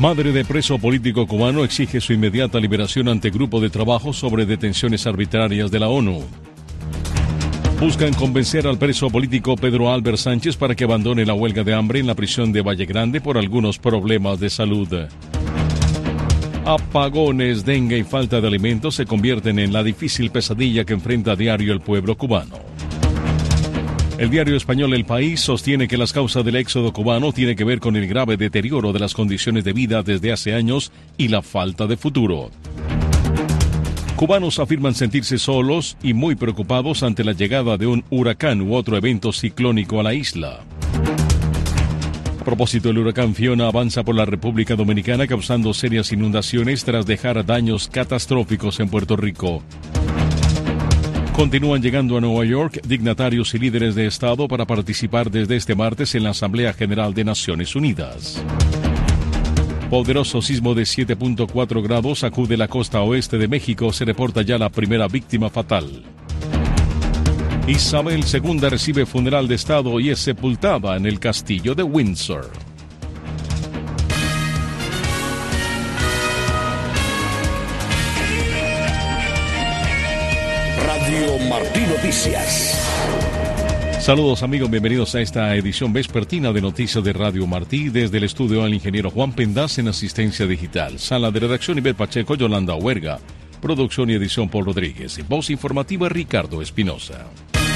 Madre de preso político cubano exige su inmediata liberación ante grupo de trabajo sobre detenciones arbitrarias de la ONU. Buscan convencer al preso político Pedro Albert Sánchez para que abandone la huelga de hambre en la prisión de Valle Grande por algunos problemas de salud. Apagones, dengue y falta de alimentos se convierten en la difícil pesadilla que enfrenta a diario el pueblo cubano. El diario español El País sostiene que las causas del éxodo cubano tienen que ver con el grave deterioro de las condiciones de vida desde hace años y la falta de futuro. Cubanos afirman sentirse solos y muy preocupados ante la llegada de un huracán u otro evento ciclónico a la isla. A propósito, el huracán Fiona avanza por la República Dominicana causando serias inundaciones tras dejar daños catastróficos en Puerto Rico. Continúan llegando a Nueva York dignatarios y líderes de Estado para participar desde este martes en la Asamblea General de Naciones Unidas. Poderoso sismo de 7.4 grados sacude la costa oeste de México. Se reporta ya la primera víctima fatal. Isabel II recibe funeral de Estado y es sepultada en el castillo de Windsor. Radio Martí Noticias. Saludos amigos, bienvenidos a esta edición vespertina de Noticias de Radio Martí. Desde el estudio al ingeniero Juan Pendaz en asistencia digital. Sala de redacción Ibel Pacheco, Yolanda Huerga. Producción y edición Paul Rodríguez. Voz informativa Ricardo Espinosa.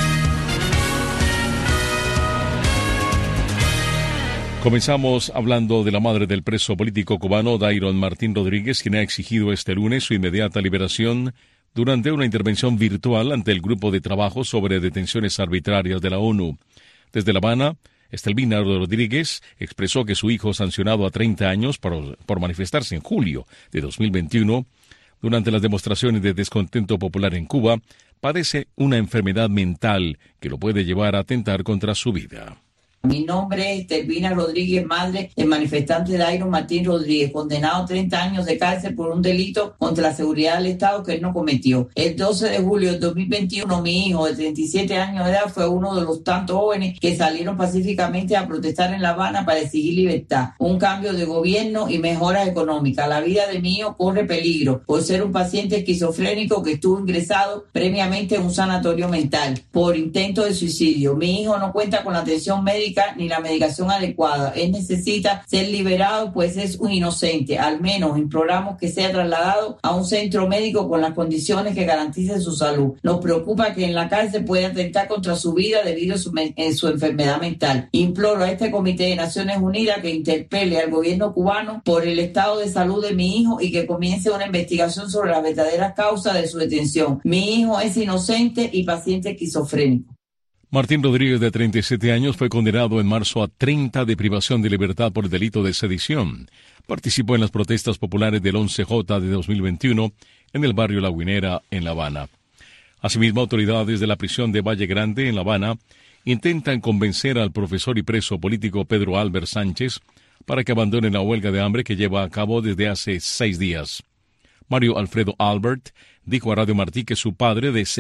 Comenzamos hablando de la madre del preso político cubano Dairon Martín Rodríguez, quien ha exigido este lunes su inmediata liberación durante una intervención virtual ante el grupo de trabajo sobre detenciones arbitrarias de la ONU. Desde La Habana, Estelvina Rodríguez expresó que su hijo, sancionado a 30 años por manifestarse en julio de 2021, durante las demostraciones de descontento popular en Cuba, padece una enfermedad mental que lo puede llevar a atentar contra su vida. Mi nombre es Estelvina Rodríguez, madre del manifestante Dairon Martín Rodríguez, condenado a 30 años de cárcel por un delito contra la seguridad del Estado que él no cometió. El 12 de julio de 2021, mi hijo de 37 años de edad fue uno de los tantos jóvenes que salieron pacíficamente a protestar en La Habana para exigir libertad, un cambio de gobierno y mejoras económicas. La vida de mi hijo corre peligro por ser un paciente esquizofrénico que estuvo ingresado previamente en un sanatorio mental por intento de suicidio. Mi hijo no cuenta con la atención médica ni la medicación adecuada. Él necesita ser liberado, pues es un inocente. Al menos imploramos que sea trasladado a un centro médico con las condiciones que garanticen su salud. Nos preocupa que en la cárcel pueda atentar contra su vida debido a su enfermedad mental. Imploro a este Comité de Naciones Unidas que interpele al gobierno cubano por el estado de salud de mi hijo y que comience una investigación sobre las verdaderas causas de su detención. Mi hijo es inocente y paciente esquizofrénico. Martín Rodríguez, de 37 años, fue condenado en marzo a 30 de privación de libertad por el delito de sedición. Participó en las protestas populares del 11J de 2021 en el barrio La Guinera, en La Habana. Asimismo, autoridades de la prisión de Valle Grande, en La Habana, intentan convencer al profesor y preso político Pedro Albert Sánchez para que abandone la huelga de hambre que lleva a cabo desde hace 6 días. Mario Alfredo Albert dijo a Radio Martí que su padre, de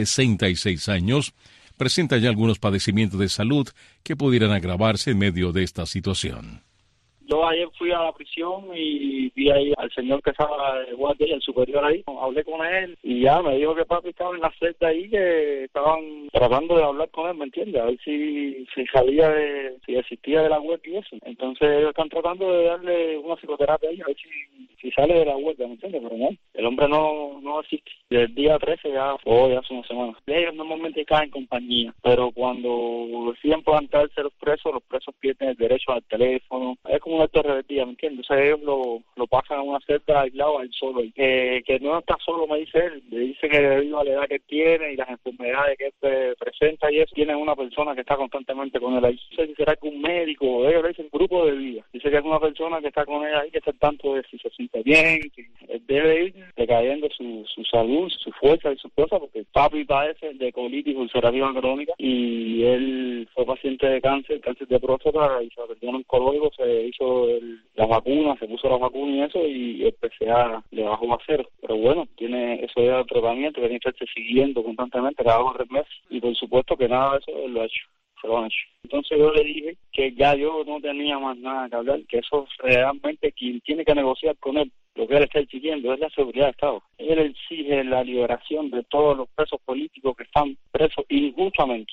66 años, presenta ya algunos padecimientos de salud que pudieran agravarse en medio de esta situación. Yo ayer fui a la prisión y vi ahí al señor que estaba de guardia, el superior ahí. Hablé con él y ya me dijo que papi estaba en la celda ahí, que estaban tratando de hablar con él, ¿me entiendes? A ver si salía si existía de la huelga y eso. Entonces ellos están tratando de darle una psicoterapia ahí, a ver si sale de la huelga, ¿me entiendes? Pero no, el hombre no existe. Desde el día 13 ya hace una semana. Ellos normalmente caen en compañía, pero cuando deciden plantarse los presos pierden el derecho al teléfono. Es como un acto de rebeldía, ¿me entiendes? O sea, ellos lo pasan a una celda aislado, a él solo. Que no está solo, me dice él. Le dice que debido a la edad que tiene y las enfermedades que él presenta y eso, tiene una persona que está constantemente con él ahí. No sé si será que un médico, ellos le dicen grupo de vida. Dice que es una persona que está con él ahí, que está al tanto de si se siente bien, que él debe ir decayendo su salud, su fuerza y sus cosas, porque papi padece de colitis ulcerativa crónica y él fue paciente de cáncer de próstata y se atendió en oncológico, se hizo la vacuna, se puso la vacuna y eso, y el PCA le bajó a 0. Pero bueno, tiene eso de tratamiento que tiene que estarse siguiendo constantemente cada 3 meses, y por supuesto que nada de eso él lo ha hecho. se lo han hecho. Entonces yo le dije que ya yo no tenía más nada que hablar, que eso realmente quien tiene que negociar con él, lo que él está exigiendo es la seguridad del Estado. Él exige la liberación de todos los presos políticos que están presos injustamente.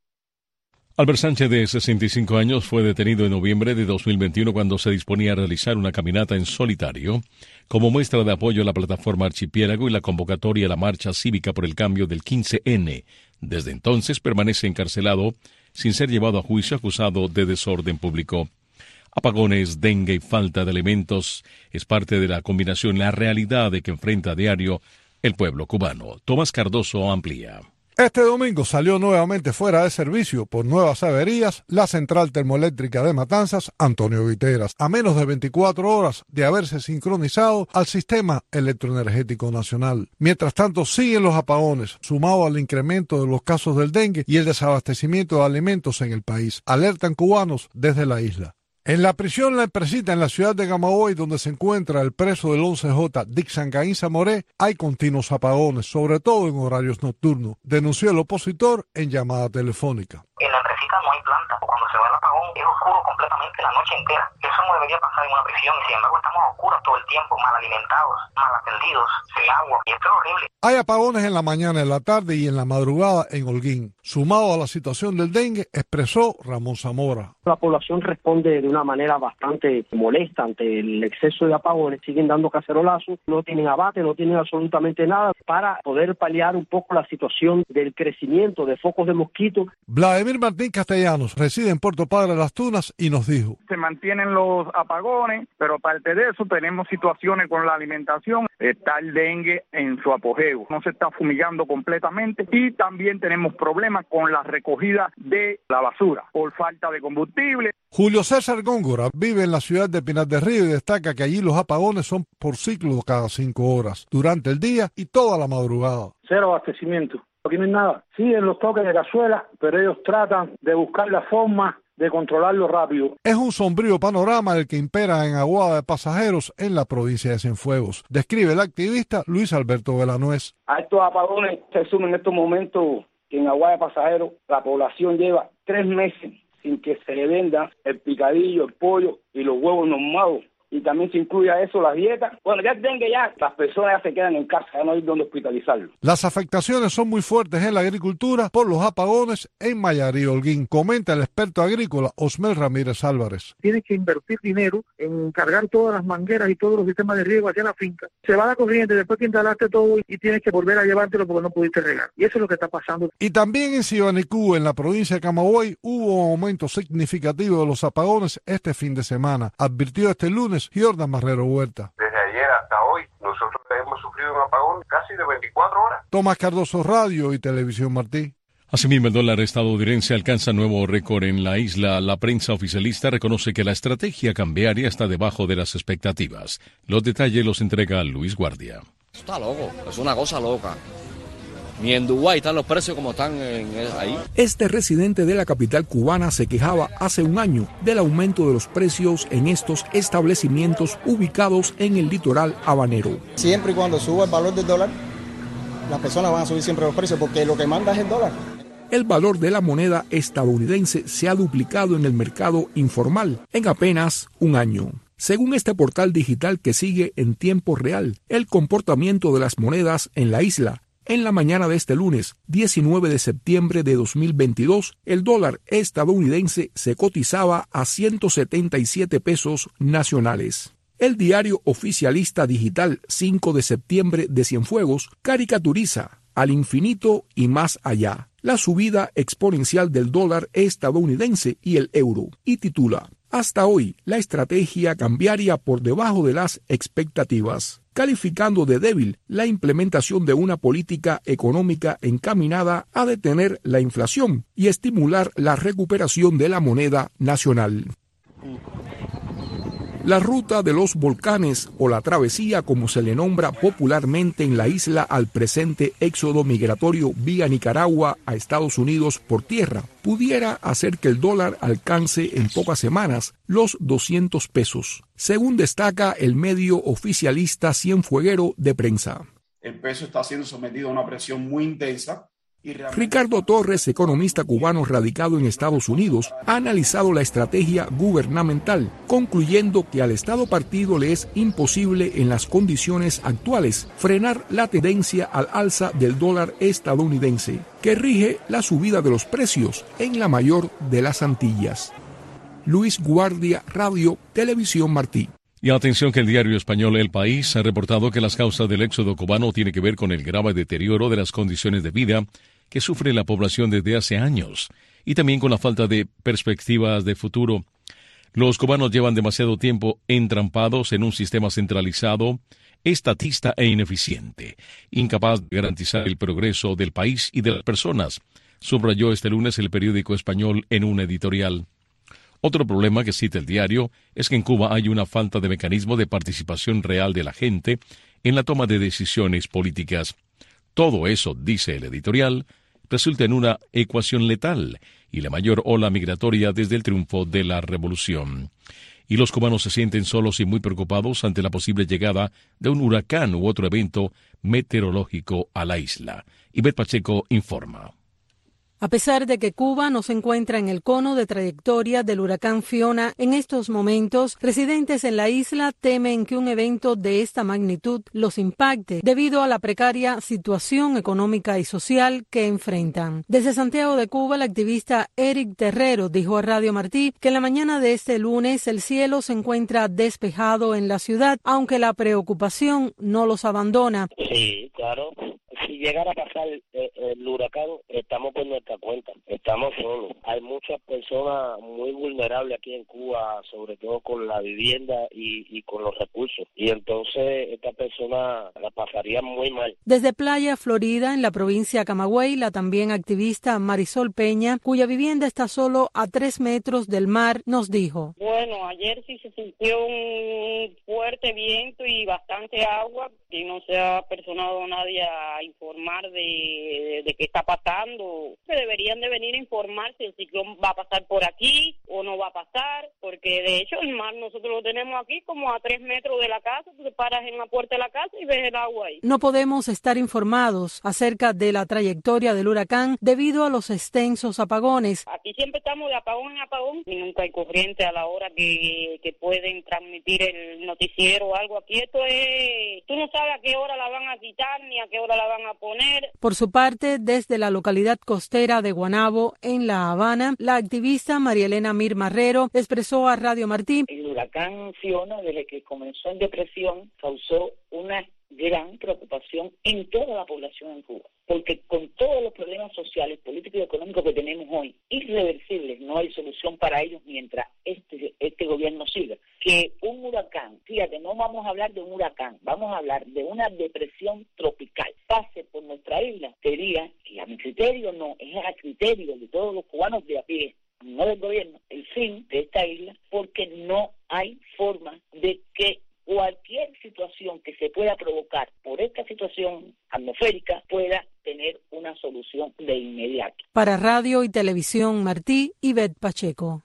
Albert Sánchez, de 65 años, fue detenido en noviembre de 2021 cuando se disponía a realizar una caminata en solitario como muestra de apoyo a la plataforma Archipiélago y la convocatoria a la marcha cívica por el cambio del 15N. Desde entonces permanece encarcelado sin ser llevado a juicio, acusado de desorden público. Apagones, dengue y falta de alimentos es parte de la combinación, la realidad de que enfrenta a diario el pueblo cubano. Tomás Cardoso amplía. Este domingo salió nuevamente fuera de servicio por nuevas averías la central termoeléctrica de Matanzas, Antonio Guiteras, a menos de 24 horas de haberse sincronizado al sistema electroenergético nacional. Mientras tanto, siguen los apagones, sumado al incremento de los casos del dengue y el desabastecimiento de alimentos en el país. Alertan cubanos desde la isla. En la prisión La Empresita, en la ciudad de Camagüey, donde se encuentra el preso del 11J, Dixon Caín Zamoré, hay continuos apagones, sobre todo en horarios nocturnos, denunció el opositor en llamada telefónica. En la Empresita no hay planta, cuando se va el apagón es oscuro completamente la noche entera. Eso no debería pasar en una prisión y sin embargo estamos a oscuras todo el tiempo, mal alimentados, mal atendidos, sin agua, y esto es horrible. Hay apagones en la mañana, en la tarde y en la madrugada en Holguín. Sumado a la situación del dengue, expresó Ramón Zamora. La población responde de una manera bastante molesta ante el exceso de apagones, siguen dando cacerolazos, no tienen abate, no tienen absolutamente nada para poder paliar un poco la situación del crecimiento de focos de mosquitos. Vladimir Martín Castellanos reside en Puerto Padre Las Tunas y nos dijo: se mantienen los apagones, pero aparte de eso tenemos situaciones con la alimentación. Está el dengue en su apogeo, no se está fumigando completamente y también tenemos problemas con la recogida de la basura por falta de combustible. Julio César Góngora vive en la ciudad de Pinar del Río y destaca que allí los apagones son por ciclos cada 5 horas, durante el día y toda la madrugada. Cero abastecimiento, aquí no hay nada. Siguen los toques de cazuela, pero ellos tratan de buscar la forma de controlarlo rápido. Es un sombrío panorama el que impera en Aguada de Pasajeros en la provincia de Cienfuegos, describe el activista Luis Alberto Velanuez. A estos apagones se suman en estos momentos que en Aguada de Pasajeros la población lleva 3 meses sin que se le venda el picadillo, el pollo y los huevos normados. Y también se incluye a eso las dietas. Bueno, ya dengue, ya las personas ya se quedan en casa, ya no hay donde hospitalizarlos. Las afectaciones son muy fuertes en la agricultura por los apagones en Mayarí, Holguín, comenta el experto agrícola Osmel Ramírez Álvarez. Tienes que invertir dinero en cargar todas las mangueras y todos los sistemas de riego hacia la finca. Se va la corriente después que instalaste todo y tienes que volver a llevártelo porque no pudiste regar. Y eso es lo que está pasando. Y también en Cibanicú, en la provincia de Camagüey, hubo un aumento significativo de los apagones este fin de semana, advirtió este lunes Jordan Marrero Huerta. Desde ayer hasta hoy nosotros hemos sufrido un apagón casi de 24 horas. Tomás Cardoso, Radio y Televisión Martí. Asimismo, el dólar estadounidense alcanza nuevo récord en la isla. La prensa oficialista reconoce que la estrategia cambiaria está debajo de las expectativas. Los detalles los entrega Luis Guardia. Está loco, es una cosa loca. Ni en Dubái están los precios como están ahí. Este residente de la capital cubana se quejaba hace un año del aumento de los precios en estos establecimientos ubicados en el litoral habanero. Siempre y cuando suba el valor del dólar, las personas van a subir siempre los precios porque lo que manda es el dólar. El valor de la moneda estadounidense se ha duplicado en el mercado informal en apenas un año. Según este portal digital que sigue en tiempo real el comportamiento de las monedas en la isla, en la mañana de este lunes, 19 de septiembre de 2022, el dólar estadounidense se cotizaba a 177 pesos nacionales. El diario oficialista digital 5 de septiembre de Cienfuegos caricaturiza al infinito y más allá la subida exponencial del dólar estadounidense y el euro, y titula: hasta hoy, la estrategia cambiaria por debajo de las expectativas, calificando de débil la implementación de una política económica encaminada a detener la inflación y estimular la recuperación de la moneda nacional. La ruta de los volcanes, o la travesía como se le nombra popularmente en la isla al presente éxodo migratorio vía Nicaragua a Estados Unidos por tierra, pudiera hacer que el dólar alcance en pocas semanas los 200 pesos, según destaca el medio oficialista Cienfueguero de Prensa. El peso está siendo sometido a una presión muy intensa Ricardo Torres, economista cubano radicado en Estados Unidos, ha analizado la estrategia gubernamental, concluyendo que al Estado partido le es imposible en las condiciones actuales frenar la tendencia al alza del dólar estadounidense, que rige la subida de los precios en la mayor de las Antillas. Luis Guardia, Radio Televisión Martí. Y atención que el diario español El País ha reportado que las causas del éxodo cubano tienen que ver con el grave deterioro de las condiciones de vida que sufre la población desde hace años, y también con la falta de perspectivas de futuro. Los cubanos llevan demasiado tiempo entrampados en un sistema centralizado, estatista e ineficiente, incapaz de garantizar el progreso del país y de las personas, subrayó este lunes el periódico español en un editorial. Otro problema que cita el diario es que en Cuba hay una falta de mecanismo de participación real de la gente en la toma de decisiones políticas. Todo eso, dice el editorial, resulta en una ecuación letal y la mayor ola migratoria desde el triunfo de la revolución. Y los cubanos se sienten solos y muy preocupados ante la posible llegada de un huracán u otro evento meteorológico a la isla. Ivette Pacheco informa. A pesar de que Cuba no se encuentra en el cono de trayectoria del huracán Fiona en estos momentos, residentes en la isla temen que un evento de esta magnitud los impacte debido a la precaria situación económica y social que enfrentan. Desde Santiago de Cuba, el activista Eric Terrero dijo a Radio Martí que en la mañana de este lunes el cielo se encuentra despejado en la ciudad, aunque la preocupación no los abandona. Sí, claro. Si llegara a pasar el huracán, estamos por nuestra cuenta, estamos solos. Hay muchas personas muy vulnerables aquí en Cuba, sobre todo con la vivienda y con los recursos. Y entonces estas personas la pasarían muy mal. Desde Playa Florida, en la provincia de Camagüey, la también activista Marisol Peña, cuya vivienda está solo a 3 metros del mar, nos dijo. Bueno, ayer sí se sintió un fuerte viento y bastante agua, y no se ha personado nadie a informar de qué está pasando. Se deberían de venir a informar si el ciclón va a pasar por aquí o no va a pasar, porque de hecho el mar nosotros lo tenemos aquí como a 3 metros de la casa. Tú te paras en la puerta de la casa y ves el agua ahí. No podemos estar informados acerca de la trayectoria del huracán debido a los extensos apagones. Aquí siempre estamos de apagón en apagón y nunca hay corriente a la hora que pueden transmitir el noticiero o algo. Aquí esto es, tú no sabes a qué hora la van a quitar ni a qué hora la van a poner. Por su parte, desde la localidad costera de Guanabo, en La Habana, la activista María Elena Mir Marrero expresó a Radio Martí. El huracán Fiona, desde que comenzó en depresión, causó una gran preocupación en toda la población en Cuba, porque con todos los problemas sociales, políticos y económicos que tenemos hoy, irreversibles, no hay solución para ellos mientras este gobierno siga. Que un huracán, fíjate, no vamos a hablar de un huracán, vamos a hablar de una depresión tropical, pase por nuestra isla, sería, y a mi criterio no, es a criterio de todos los cubanos de a pie, no del gobierno, el fin de esta isla, porque no hay forma de que cualquier situación que se pueda provocar por esta situación atmosférica pueda tener una solución de inmediato. Para Radio y Televisión Martí, Ivette Pacheco.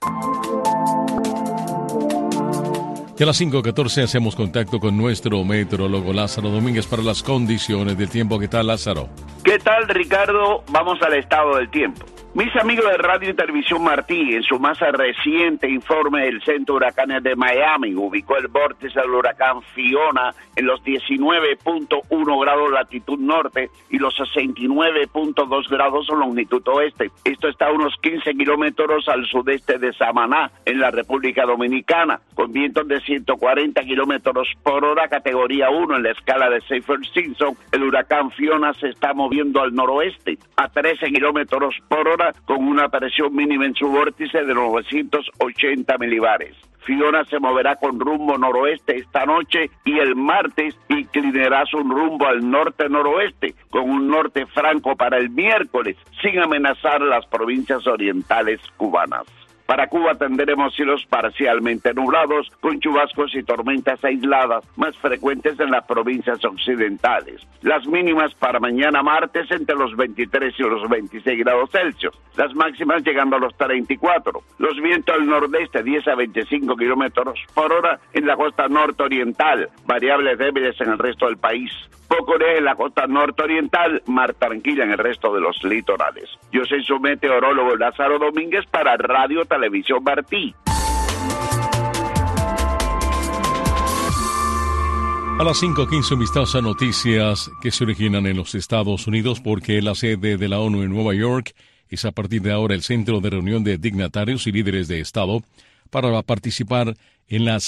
Y a las 5:14 hacemos contacto con nuestro meteorólogo Lázaro Domínguez para las condiciones del tiempo. ¿Qué tal, Lázaro? ¿Qué tal, Ricardo? Vamos al estado del tiempo. Mis amigos de Radio y Televisión Martí, en su más reciente informe del Centro de Huracanes de Miami, ubicó el vórtice del huracán Fiona en los 19.1 grados latitud norte y los 69.2 grados longitud oeste. Esto está a unos 15 kilómetros al sudeste de Samaná, en la República Dominicana, con vientos de 140 kilómetros por hora, categoría 1 en la escala de Saffir-Simpson. El huracán Fiona se está moviendo al noroeste a 13 kilómetros por hora, con una presión mínima en su vórtice de 980 milibares. Fiona se moverá con rumbo noroeste esta noche y el martes inclinará su rumbo al norte-noroeste, con un norte franco para el miércoles, sin amenazar las provincias orientales cubanas. Para Cuba tendremos cielos parcialmente nublados, con chubascos y tormentas aisladas, más frecuentes en las provincias occidentales. Las mínimas para mañana martes entre los 23 y los 26 grados Celsius, las máximas llegando a los 34. Los vientos del nordeste 10 a 25 kilómetros por hora en la costa nororiental, variables débiles en el resto del país. Poco en la costa nororiental, mar tranquila en el resto de los litorales. Yo soy su meteorólogo Lázaro Domínguez para Radio Televisión Martí. A las 5:15 un vistazo a noticias que se originan en los Estados Unidos, porque la sede de la ONU en Nueva York es a partir de ahora el centro de reunión de dignatarios y líderes de Estado para participar en la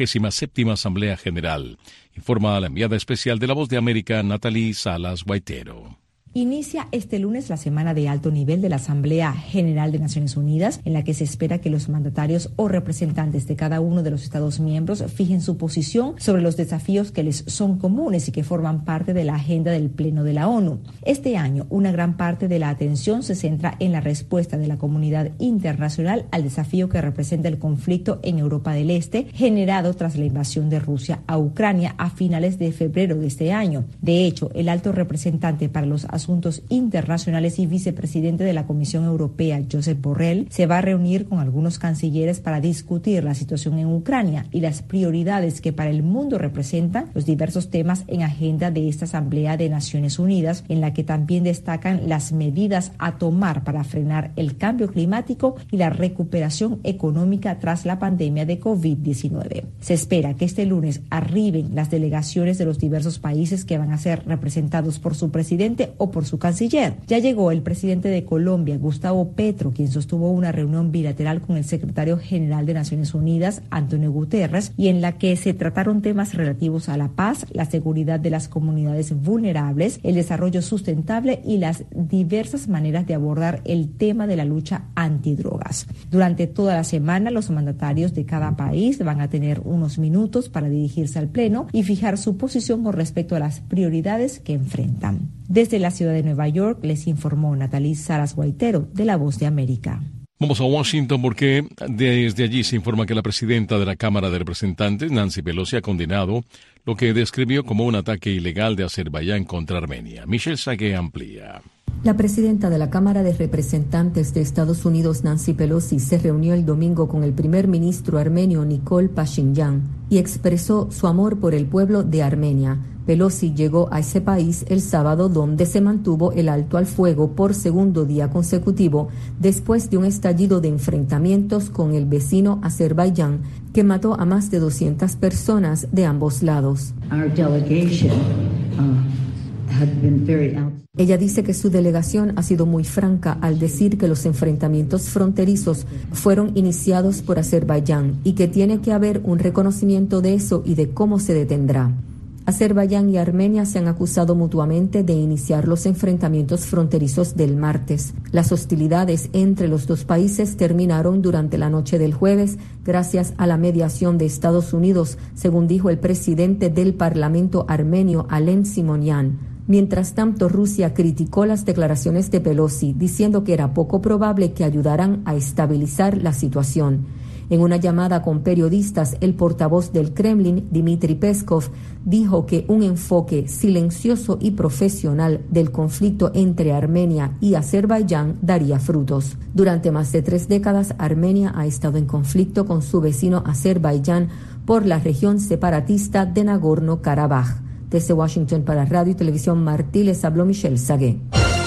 77ª Asamblea General, informa la enviada especial de La Voz de América, Natalie Salas Guaitero. Inicia este lunes la semana de alto nivel de la Asamblea General de Naciones Unidas, en la que se espera que los mandatarios o representantes de cada uno de los Estados miembros fijen su posición sobre los desafíos que les son comunes y que forman parte de la agenda del Pleno de la ONU. Este año, una gran parte de la atención se centra en la respuesta de la comunidad internacional al desafío que representa el conflicto en Europa del Este, generado tras la invasión de Rusia a Ucrania a finales de febrero de este año. De hecho, el alto representante para los Asuntos Internacionales y vicepresidente de la Comisión Europea, Josep Borrell, se va a reunir con algunos cancilleres para discutir la situación en Ucrania y las prioridades que para el mundo representan los diversos temas en agenda de esta Asamblea de Naciones Unidas, en la que también destacan las medidas a tomar para frenar el cambio climático y la recuperación económica tras la pandemia de COVID-19. Se espera que este lunes arriben las delegaciones de los diversos países que van a ser representados por su presidente o por su canciller. Ya llegó el presidente de Colombia, Gustavo Petro, quien sostuvo una reunión bilateral con el secretario general de Naciones Unidas, Antonio Guterres, y en la que se trataron temas relativos a la paz, la seguridad de las comunidades vulnerables, el desarrollo sustentable y las diversas maneras de abordar el tema de la lucha antidrogas. Durante toda la semana, los mandatarios de cada país van a tener unos minutos para dirigirse al Pleno y fijar su posición con respecto a las prioridades que enfrentan. Desde la ciudad de Nueva York les informó Natalie Salas Guaitero de La Voz de América. Vamos a Washington porque desde allí se informa que la presidenta de la Cámara de Representantes, Nancy Pelosi, ha condenado lo que describió como un ataque ilegal de Azerbaiyán contra Armenia. Michelle Sagué amplía. La presidenta de la Cámara de Representantes de Estados Unidos, Nancy Pelosi, se reunió el domingo con el primer ministro armenio Nikol Pashinyan y expresó su amor por el pueblo de Armenia. Pelosi llegó a ese país el sábado, donde se mantuvo el alto al fuego por segundo día consecutivo después de un estallido de enfrentamientos con el vecino Azerbaiyán que mató a más de 200 personas de ambos lados. Ella dice que su delegación ha sido muy franca al decir que los enfrentamientos fronterizos fueron iniciados por Azerbaiyán y que tiene que haber un reconocimiento de eso y de cómo se detendrá. Azerbaiyán y Armenia se han acusado mutuamente de iniciar los enfrentamientos fronterizos del martes. Las hostilidades entre los dos países terminaron durante la noche del jueves gracias a la mediación de Estados Unidos, según dijo el presidente del Parlamento armenio, Alen Simonian. Mientras tanto, Rusia criticó las declaraciones de Pelosi, diciendo que era poco probable que ayudaran a estabilizar la situación. En una llamada con periodistas, el portavoz del Kremlin, Dmitry Peskov, dijo que un enfoque silencioso y profesional del conflicto entre Armenia y Azerbaiyán daría frutos. Durante más de 3 décadas, Armenia ha estado en conflicto con su vecino Azerbaiyán por la región separatista de Nagorno-Karabaj. Desde Washington para Radio y Televisión Martí les habló Michelle Sagué.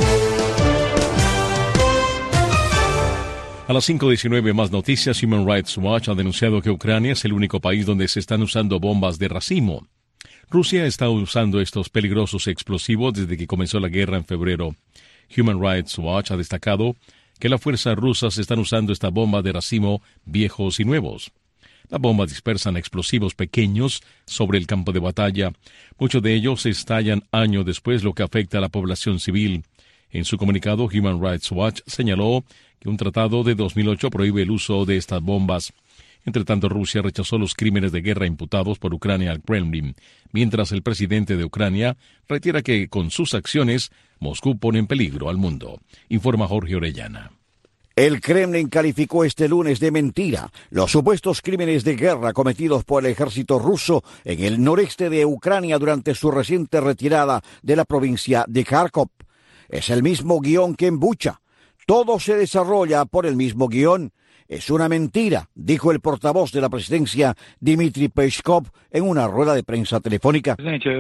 A las 5:19 más noticias. Human Rights Watch ha denunciado que Ucrania es el único país donde se están usando bombas de racimo. Rusia está usando estos peligrosos explosivos desde que comenzó la guerra en febrero. Human Rights Watch ha destacado que las fuerzas rusas están usando esta bomba de racimo viejos y nuevos. Las bombas dispersan explosivos pequeños sobre el campo de batalla. Muchos de ellos estallan años después, lo que afecta a la población civil. En su comunicado, Human Rights Watch señaló que un tratado de 2008 prohíbe el uso de estas bombas. Entre tanto, Rusia rechazó los crímenes de guerra imputados por Ucrania al Kremlin, mientras el presidente de Ucrania reitera que con sus acciones Moscú pone en peligro al mundo, informa Jorge Orellana. El Kremlin calificó este lunes de mentira los supuestos crímenes de guerra cometidos por el ejército ruso en el noreste de Ucrania durante su reciente retirada de la provincia de Kharkov. Es el mismo guión que en Bucha. Todo se desarrolla por el mismo guión. Es una mentira, dijo el portavoz de la presidencia, Dmitry Peskov, en una rueda de prensa telefónica.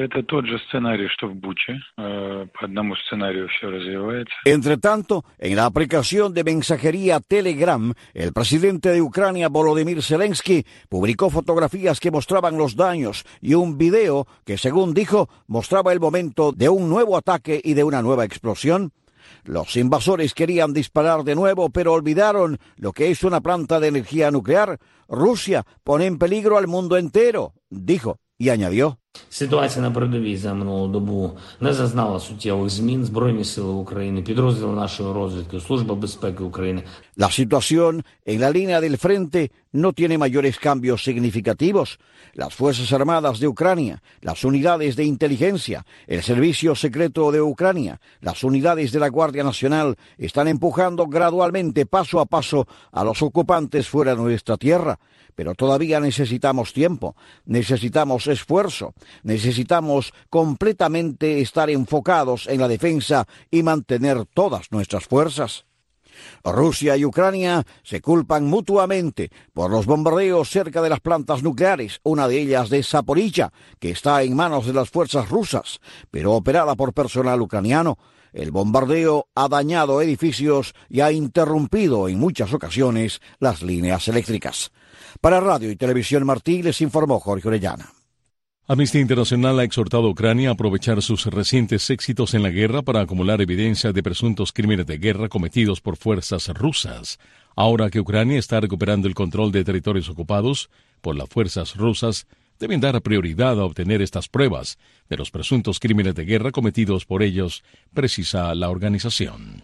Entre tanto, en la aplicación de mensajería Telegram, el presidente de Ucrania, Volodymyr Zelensky, publicó fotografías que mostraban los daños y un video que, según dijo, mostraba el momento de un nuevo ataque y de una nueva explosión. Los invasores querían disparar de nuevo, pero olvidaron lo que es una planta de energía nuclear. Rusia pone en peligro al mundo entero, dijo, y añadió. Ситуація на передовій за минулу добу не зазнала суттєвих змін. Збройні сили України, підрозділи нашої розвідки, Служба безпеки України. La situación en la línea del frente no tiene mayores cambios significativos. Las Fuerzas Armadas de Ucrania, las unidades de inteligencia, el Servicio Secreto de Ucrania, las unidades de la Guardia Nacional están empujando gradualmente, paso a paso, a los ocupantes fuera de nuestra tierra. Pero todavía necesitamos tiempo, necesitamos esfuerzo, necesitamos completamente estar enfocados en la defensa y mantener todas nuestras fuerzas. Rusia y Ucrania se culpan mutuamente por los bombardeos cerca de las plantas nucleares, una de ellas de Zaporizhia, que está en manos de las fuerzas rusas, pero operada por personal ucraniano. El bombardeo ha dañado edificios y ha interrumpido en muchas ocasiones las líneas eléctricas. Para Radio y Televisión Martí les informó Jorge Orellana. Amnistía Internacional ha exhortado a Ucrania a aprovechar sus recientes éxitos en la guerra para acumular evidencia de presuntos crímenes de guerra cometidos por fuerzas rusas. Ahora que Ucrania está recuperando el control de territorios ocupados por las fuerzas rusas, deben dar prioridad a obtener estas pruebas de los presuntos crímenes de guerra cometidos por ellos, precisa la organización.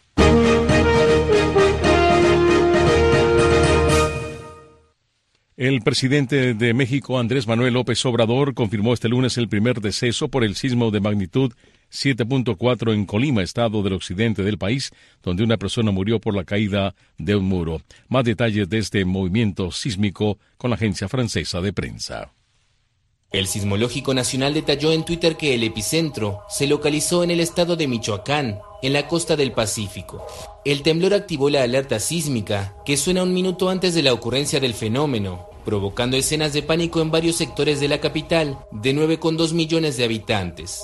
El presidente de México, Andrés Manuel López Obrador, confirmó este lunes el primer deceso por el sismo de magnitud 7.4 en Colima, estado del occidente del país, donde una persona murió por la caída de un muro. Más detalles de este movimiento sísmico con la agencia francesa de prensa. El Sismológico Nacional detalló en Twitter que el epicentro se localizó en el estado de Michoacán, en la costa del Pacífico. El temblor activó la alerta sísmica, que suena un minuto antes de la ocurrencia del fenómeno, provocando escenas de pánico en varios sectores de la capital, de 9,2 millones de habitantes.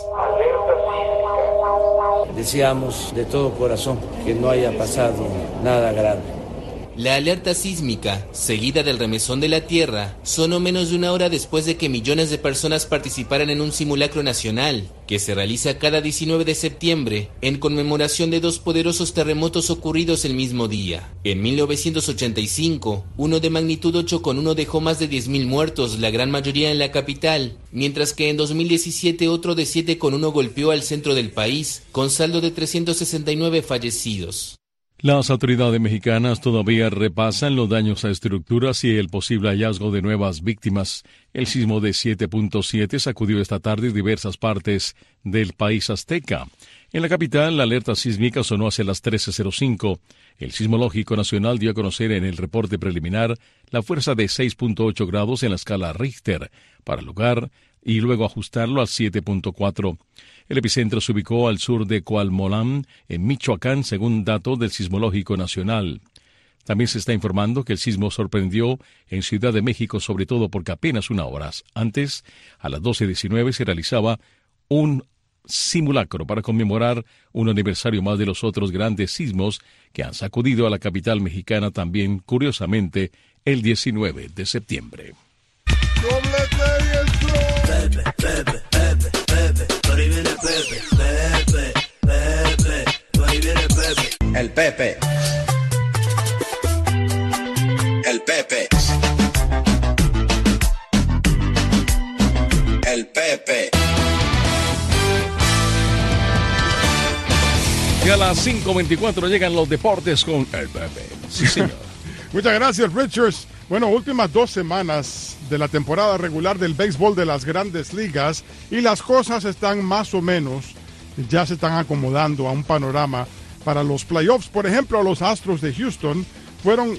Deseamos de todo corazón que no haya pasado nada grave. La alerta sísmica, seguida del remesón de la tierra, sonó menos de una hora después de que millones de personas participaran en un simulacro nacional, que se realiza cada 19 de septiembre, en conmemoración de dos poderosos terremotos ocurridos el mismo día. En 1985, uno de magnitud 8,1 dejó más de 10.000 muertos, la gran mayoría en la capital, mientras que en 2017 otro de 7,1 golpeó al centro del país, con saldo de 369 fallecidos. Las autoridades mexicanas todavía repasan los daños a estructuras y el posible hallazgo de nuevas víctimas. El sismo de 7.7 sacudió esta tarde diversas partes del país azteca. En la capital, la alerta sísmica sonó hacia las 13:05. El Sismológico Nacional dio a conocer en el reporte preliminar la fuerza de 6.8 grados en la escala Richter para el lugar y luego ajustarlo a 7.4. El epicentro se ubicó al sur de Coalmolán, en Michoacán, según datos del Sismológico Nacional. También se está informando que el sismo sorprendió en Ciudad de México, sobre todo porque apenas una hora antes, a las 12:19, se realizaba un simulacro para conmemorar un aniversario más de los otros grandes sismos que han sacudido a la capital mexicana también, curiosamente, el 19 de septiembre. El Pepe. El Pepe. El Pepe. Y a las 5:24 llegan los deportes con el Pepe. Sí, señor. Muchas gracias, Richards. Bueno, últimas 2 semanas de la temporada regular del béisbol de las Grandes Ligas y las cosas están más o menos, ya se están acomodando a un panorama para los playoffs. Por ejemplo, los Astros de Houston fueron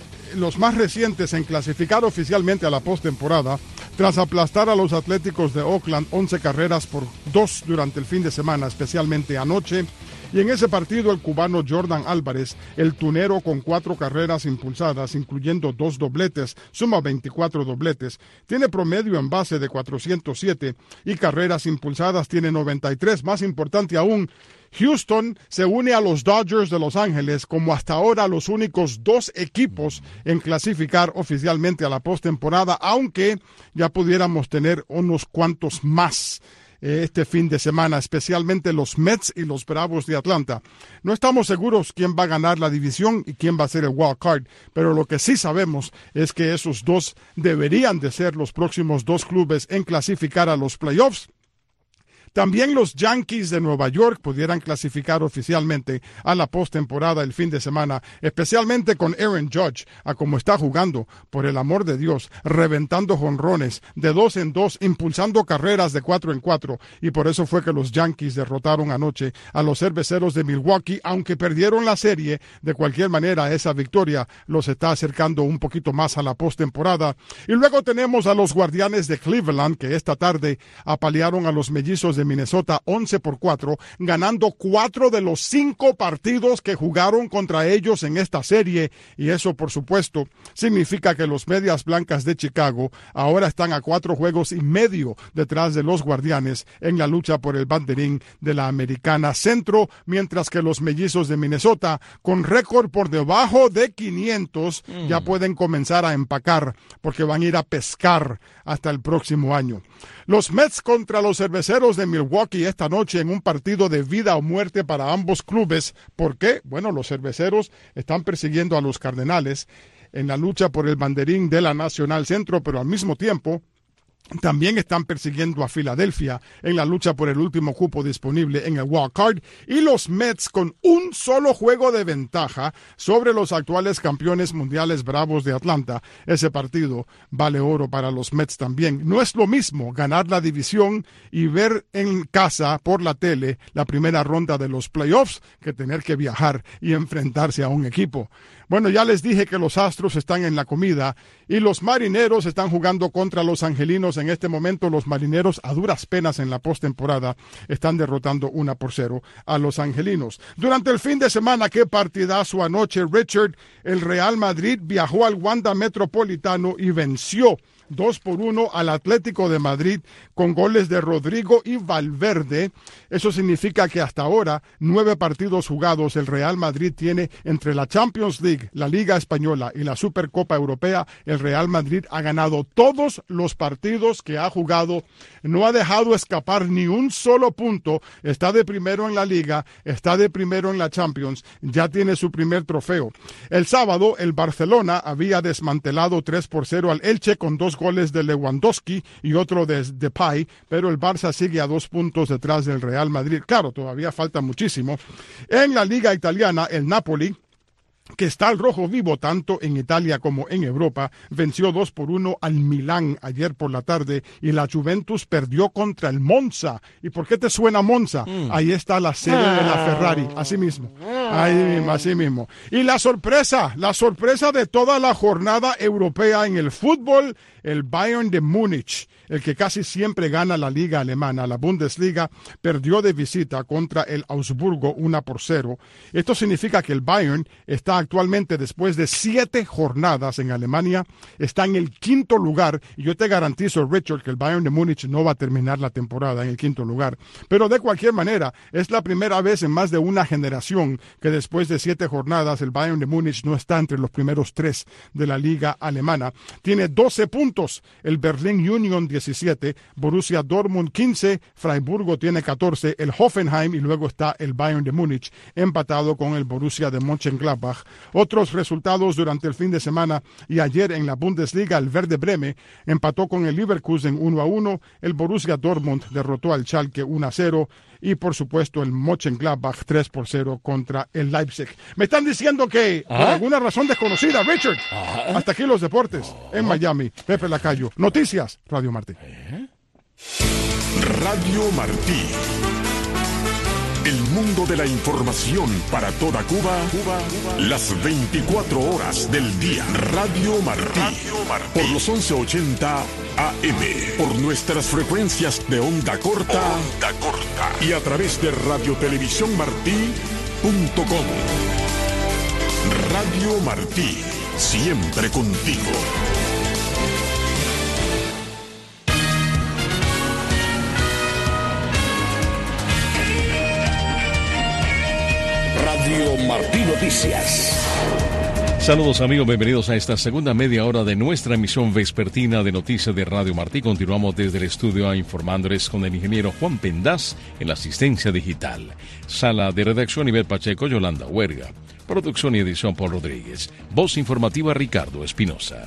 los más recientes en clasificar oficialmente a la postemporada tras aplastar a los Atléticos de Oakland 11 carreras por 2 durante el fin de semana, especialmente anoche. Y en ese partido el cubano Jordan Álvarez, el tunero con 4 carreras impulsadas, incluyendo 2 dobletes, suma 24 dobletes, tiene promedio en base de 407 y carreras impulsadas tiene 93. Más importante aún, Houston se une a los Dodgers de Los Ángeles como hasta ahora los únicos 2 equipos en clasificar oficialmente a la postemporada, aunque ya pudiéramos tener unos cuantos más este fin de semana, especialmente los Mets y los Bravos de Atlanta. No estamos seguros quién va a ganar la división y quién va a ser el wild card, pero lo que sí sabemos es que esos 2 deberían de ser los próximos 2 clubes en clasificar a los playoffs. También los Yankees de Nueva York pudieran clasificar oficialmente a la postemporada el fin de semana, especialmente con Aaron Judge, a como está jugando, por el amor de Dios, reventando jonrones de 2 en 2, impulsando carreras de 4 en 4, y por eso fue que los Yankees derrotaron anoche a los Cerveceros de Milwaukee, aunque perdieron la serie. De cualquier manera, esa victoria los está acercando un poquito más a la postemporada. Y luego tenemos a los Guardianes de Cleveland, que esta tarde apalearon a los Mellizos de Minnesota 11-4, ganando 4 de los 5 partidos que jugaron contra ellos en esta serie, y eso por supuesto significa que los Medias Blancas de Chicago ahora están a 4 juegos y medio detrás de los Guardianes en la lucha por el banderín de la Americana Centro, mientras que los Mellizos de Minnesota, con récord por debajo de 500, ya pueden comenzar a empacar porque van a ir a pescar hasta el próximo año. Los Mets contra los Cerveceros de Milwaukee esta noche en un partido de vida o muerte para ambos clubes. ¿Por qué? Bueno, los Cerveceros están persiguiendo a los Cardenales en la lucha por el banderín de la Nacional Centro, pero al mismo tiempo también están persiguiendo a Filadelfia en la lucha por el último cupo disponible en el wild card, y los Mets con un solo juego de ventaja sobre los actuales campeones mundiales Bravos de Atlanta. Ese partido vale oro para los Mets también. No es lo mismo ganar la división y ver en casa por la tele la primera ronda de los playoffs que tener que viajar y enfrentarse a un equipo. Bueno, ya les dije que los Astros están en la comida y los Marineros están jugando contra los Angelinos. En este momento los Marineros, a duras penas en la postemporada, están derrotando 1-0 a los Angelinos. Durante el fin de semana, qué partidazo anoche, Richard. El Real Madrid viajó al Wanda Metropolitano y venció 2-1 al Atlético de Madrid con goles de Rodrigo y Valverde. Eso significa que hasta ahora 9 partidos jugados el Real Madrid tiene entre la Champions League, la Liga Española y la Supercopa Europea. El Real Madrid ha ganado todos los partidos que ha jugado, no ha dejado escapar ni un solo punto, está de primero en la Liga, está de primero en la Champions, ya tiene su primer trofeo. El sábado el Barcelona había desmantelado 3-0 al Elche con 2 goles de Lewandowski y otro de Depay, pero el Barça sigue a 2 puntos detrás del Real Madrid. Claro, todavía falta muchísimo. En la Liga Italiana, el Napoli, que está al rojo vivo tanto en Italia como en Europa, venció 2-1 al Milán ayer por la tarde, y la Juventus perdió contra el Monza. ¿Y por qué te suena Monza? Ahí está la sede de la Ferrari, así mismo. Así mismo. Y la sorpresa de toda la jornada europea en el fútbol, el Bayern de Múnich, el que casi siempre gana la liga alemana, la Bundesliga, perdió de visita contra el Augsburgo 1-0. Esto significa que el Bayern está actualmente, después de 7 jornadas en Alemania, está en el 5º lugar, y yo te garantizo, Richard, que el Bayern de Múnich no va a terminar la temporada en el 5º lugar. Pero de cualquier manera, es la primera vez en más de una generación que después de 7 jornadas el Bayern de Múnich no está entre los primeros 3 de la liga alemana. Tiene 12 puntos, el Berlin Union 17, Borussia Dortmund 15, Freiburgo tiene 14, el Hoffenheim, y luego está el Bayern de Múnich empatado con el Borussia de Mönchengladbach. Otros resultados durante el fin de semana y ayer en la Bundesliga, el Werder Bremen empató con el Leverkusen 1-1, el Borussia Dortmund derrotó al Schalke 1-0, y por supuesto el Mönchengladbach 3-0 contra el Leipzig. Me están diciendo que por alguna razón desconocida, Richard, hasta aquí los deportes en Miami. Pepe Lacayo, Noticias, Radio Martí. Radio Martí, El mundo de la información para toda Cuba, las 24 horas del día. Radio Martí. Por los 1180 AM. Por nuestras frecuencias de onda corta. Y a través de radiotelevisiónmartí.com. Radio Martí. Siempre contigo. Radio Martí Noticias. Saludos amigos, bienvenidos a esta segunda media hora de nuestra emisión vespertina de noticias de Radio Martí. Continuamos desde el estudio informándoles con el ingeniero Juan Pendaz en la asistencia digital. Sala de redacción Ivette Pacheco, Yolanda Huerga. Producción y edición Paul Rodríguez. Voz informativa Ricardo Espinosa.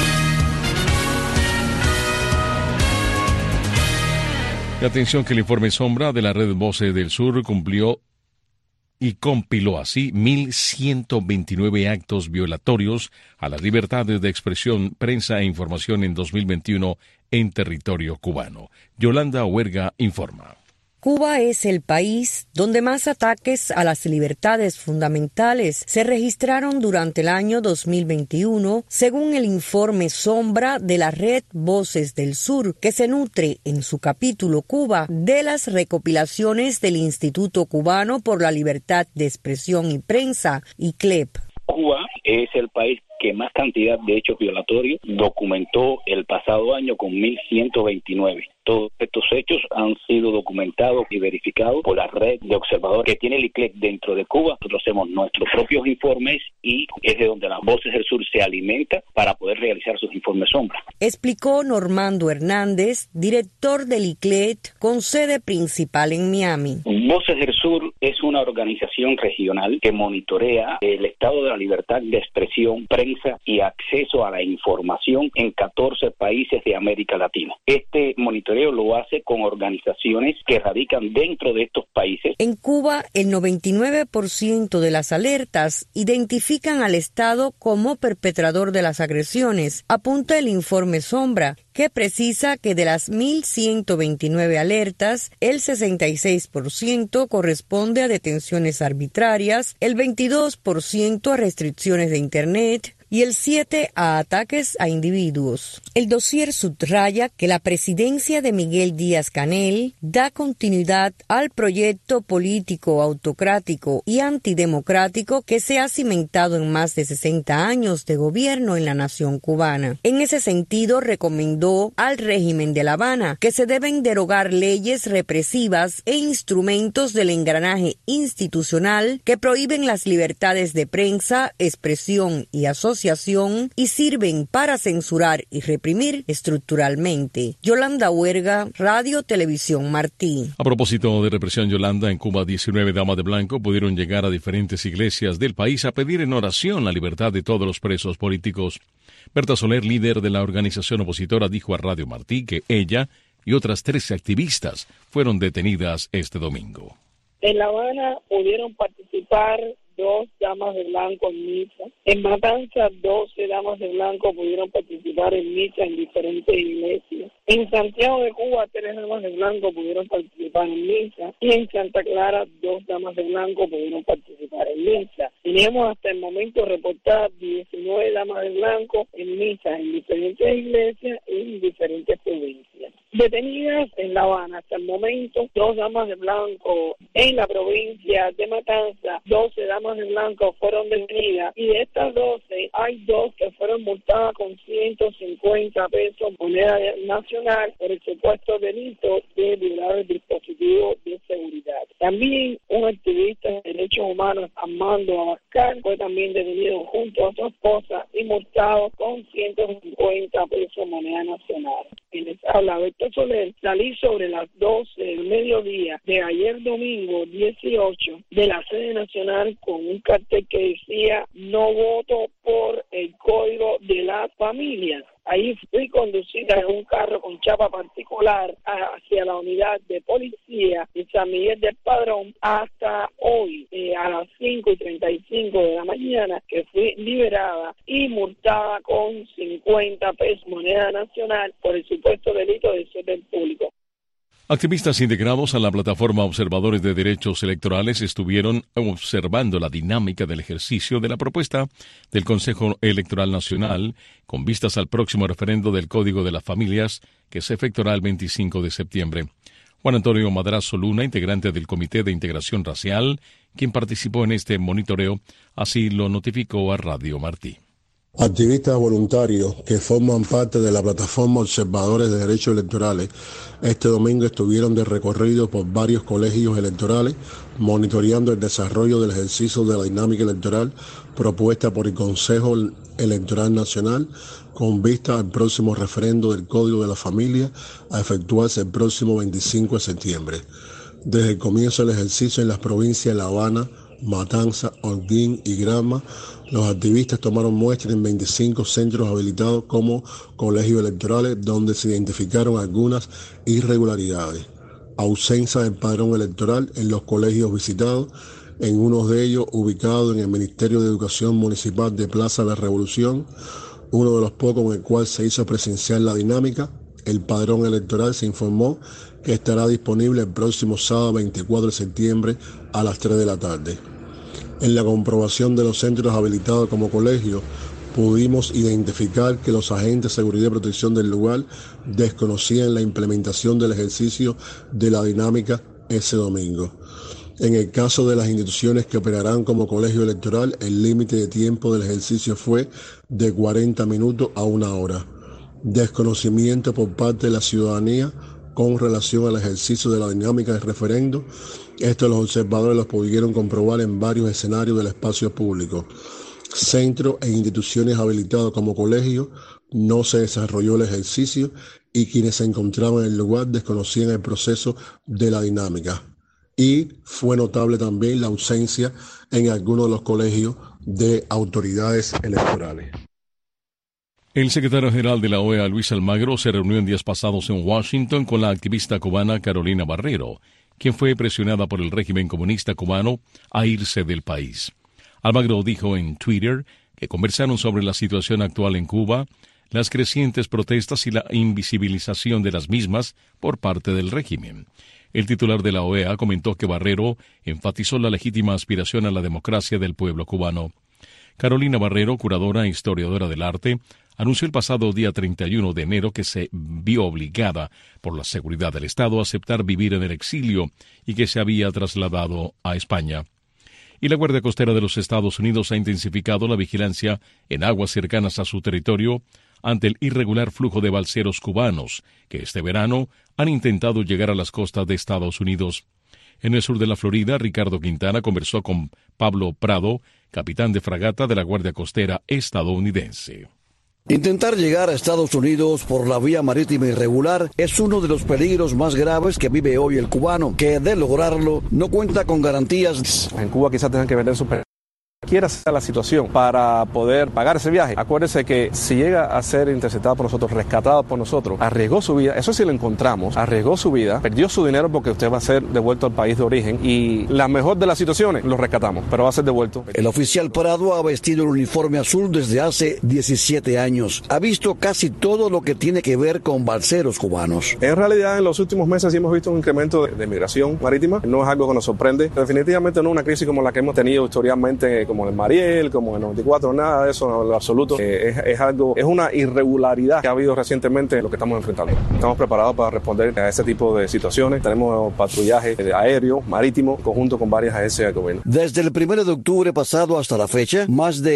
Y atención que el informe Sombra de la Red Voces del Sur cumplió y compiló así 1.129 actos violatorios a las libertades de expresión, prensa e información en 2021 en territorio cubano. Yolanda Huerga informa. Cuba es el país donde más ataques a las libertades fundamentales se registraron durante el año 2021, según el informe Sombra de la Red Voces del Sur, que se nutre en su capítulo Cuba de las recopilaciones del Instituto Cubano por la Libertad de Expresión y Prensa, ICLEP. Cuba es el país que más cantidad de hechos violatorios documentó el pasado año con 1.129. Todos estos hechos han sido documentados y verificados por la red de observadores que tiene el ICLEP dentro de Cuba. Nosotros hacemos nuestros propios informes y es de donde las Voces del Sur se alimenta para poder realizar sus informes sombra. Explicó Normando Hernández, director del ICLEP con sede principal en Miami. Voces del Sur es una organización regional que monitorea el estado de la libertad de expresión, prensa y acceso a la información en 14 países de América Latina. Este monitoreo lo hace con organizaciones que radican dentro de estos países. En Cuba, el 99% de las alertas identifican al Estado como perpetrador de las agresiones, apunta el informe Sombra, que precisa que de las 1.129 alertas, el 66% corresponde a detenciones arbitrarias, el 22% a restricciones de Internet, y el 7% a ataques a individuos. El dossier subraya que la presidencia de Miguel Díaz-Canel da continuidad al proyecto político autocrático y antidemocrático que se ha cimentado en más de 60 años de gobierno en la nación cubana. En ese sentido, recomendó al régimen de La Habana que se deben derogar leyes represivas e instrumentos del engranaje institucional que prohíben las libertades de prensa, expresión y asociación y sirven para censurar y reprimir estructuralmente. Yolanda Huerga, Radio Televisión Martí. A propósito de represión, Yolanda, en Cuba 19 damas de blanco pudieron llegar a diferentes iglesias del país a pedir en oración la libertad de todos los presos políticos. Berta Soler, líder de la organización opositora, dijo a Radio Martí que ella y otras 13 activistas fueron detenidas este domingo. En La Habana pudieron participar 2 damas de blanco en misa. En Matanzas, 12 damas de blanco pudieron participar en misa en diferentes iglesias. En Santiago de Cuba, 3 damas de blanco pudieron participar en misa. Y en Santa Clara, 2 damas de blanco pudieron participar en misa. Tenemos hasta el momento reportadas 19 damas de blanco en misa en diferentes iglesias y en diferentes provincias. Detenidas en La Habana hasta el momento, 2 damas de blanco en la provincia de Matanzas, 12 damas de blanco fueron detenidas y de estas 12 hay 2 que fueron multadas con 150 pesos moneda nacional por el supuesto delito de violar el dispositivo de seguridad. También un activista de derechos humanos, Armando Abascal, fue también detenido junto a su esposa y multado con 150 pesos moneda nacional. En esta habla Berta Soler, salí sobre las 12 del mediodía de ayer domingo 18 de la sede nacional con un cartel que decía no voto por el código de las familias. Ahí fui conducida en un carro con chapa particular hacia la unidad de policía de San Miguel del Padrón hasta hoy a las 5:35 de la mañana, que fui liberada y multada con 50 pesos moneda nacional por el supuesto delito de desorden público. Activistas integrados a la plataforma Observadores de Derechos Electorales estuvieron observando la dinámica del ejercicio de la propuesta del Consejo Electoral Nacional con vistas al próximo referendo del Código de las Familias que se efectuará el 25 de septiembre. Juan Antonio Madrazo Luna, integrante del Comité de Integración Racial, quien participó en este monitoreo, así lo notificó a Radio Martí. Activistas voluntarios que forman parte de la plataforma Observadores de Derechos Electorales este domingo estuvieron de recorrido por varios colegios electorales monitoreando el desarrollo del ejercicio de la dinámica electoral propuesta por el Consejo Electoral Nacional con vista al próximo referendo del Código de la Familia a efectuarse el próximo 25 de septiembre. Desde el comienzo del ejercicio en las provincias de La Habana, Matanza, Holguín y Granma, los activistas tomaron muestras en 25 centros habilitados como colegios electorales donde se identificaron algunas irregularidades. Ausencia del padrón electoral en los colegios visitados, en uno de ellos ubicado en el Ministerio de Educación Municipal de Plaza de la Revolución, uno de los pocos en el cual se hizo presencial la dinámica. El padrón electoral se informó que estará disponible el próximo sábado 24 de septiembre a las 3 de la tarde. En la comprobación de los centros habilitados como colegio, pudimos identificar que los agentes de seguridad y protección del lugar desconocían la implementación del ejercicio de la dinámica ese domingo. En el caso de las instituciones que operarán como colegio electoral, el límite de tiempo del ejercicio fue de 40 minutos a 1 hora. Desconocimiento por parte de la ciudadanía con relación al ejercicio de la dinámica del referendo. Esto los observadores lo pudieron comprobar en varios escenarios del espacio público. Centros e instituciones habilitados como colegio no se desarrolló el ejercicio y quienes se encontraban en el lugar desconocían el proceso de la dinámica. Y fue notable también la ausencia en algunos de los colegios de autoridades electorales. El secretario general de la OEA, Luis Almagro, se reunió en días pasados en Washington con la activista cubana Carolina Barrero, quien fue presionada por el régimen comunista cubano a irse del país. Almagro dijo en Twitter que conversaron sobre la situación actual en Cuba, las crecientes protestas y la invisibilización de las mismas por parte del régimen. El titular de la OEA comentó que Barrero enfatizó la legítima aspiración a la democracia del pueblo cubano. Carolina Barrero, curadora e historiadora del arte, anunció el pasado día 31 de enero que se vio obligada por la seguridad del Estado a aceptar vivir en el exilio y que se había trasladado a España. Y la Guardia Costera de los Estados Unidos ha intensificado la vigilancia en aguas cercanas a su territorio ante el irregular flujo de balseros cubanos que este verano han intentado llegar a las costas de Estados Unidos. En el sur de la Florida, Ricardo Quintana conversó con Pablo Prado, capitán de fragata de la Guardia Costera estadounidense. Intentar llegar a Estados Unidos por la vía marítima irregular es uno de los peligros más graves que vive hoy el cubano, que de lograrlo no cuenta con garantías. En Cuba quizás tengan que vender su quiera sea la situación para poder pagar ese viaje. Acuérdese que si llega a ser interceptado por nosotros, rescatado por nosotros, arriesgó su vida, eso sí lo encontramos, arriesgó su vida, perdió su dinero porque usted va a ser devuelto al país de origen y la mejor de las situaciones, lo rescatamos, pero va a ser devuelto. El oficial Prado ha vestido el uniforme azul desde hace 17 años. Ha visto casi todo lo que tiene que ver con balseros cubanos. En realidad, en los últimos meses sí hemos visto un incremento de migración marítima. No es algo que nos sorprende. Definitivamente no una crisis como la que hemos tenido historialmente, como en Mariel, como en 94, nada de eso en lo absoluto. Es una irregularidad que ha habido recientemente en lo que estamos enfrentando. Estamos preparados para responder a ese tipo de situaciones. Tenemos patrullaje aéreo, marítimo, conjunto con varias agencias de gobierno. Desde el 1 de octubre pasado hasta la fecha, más de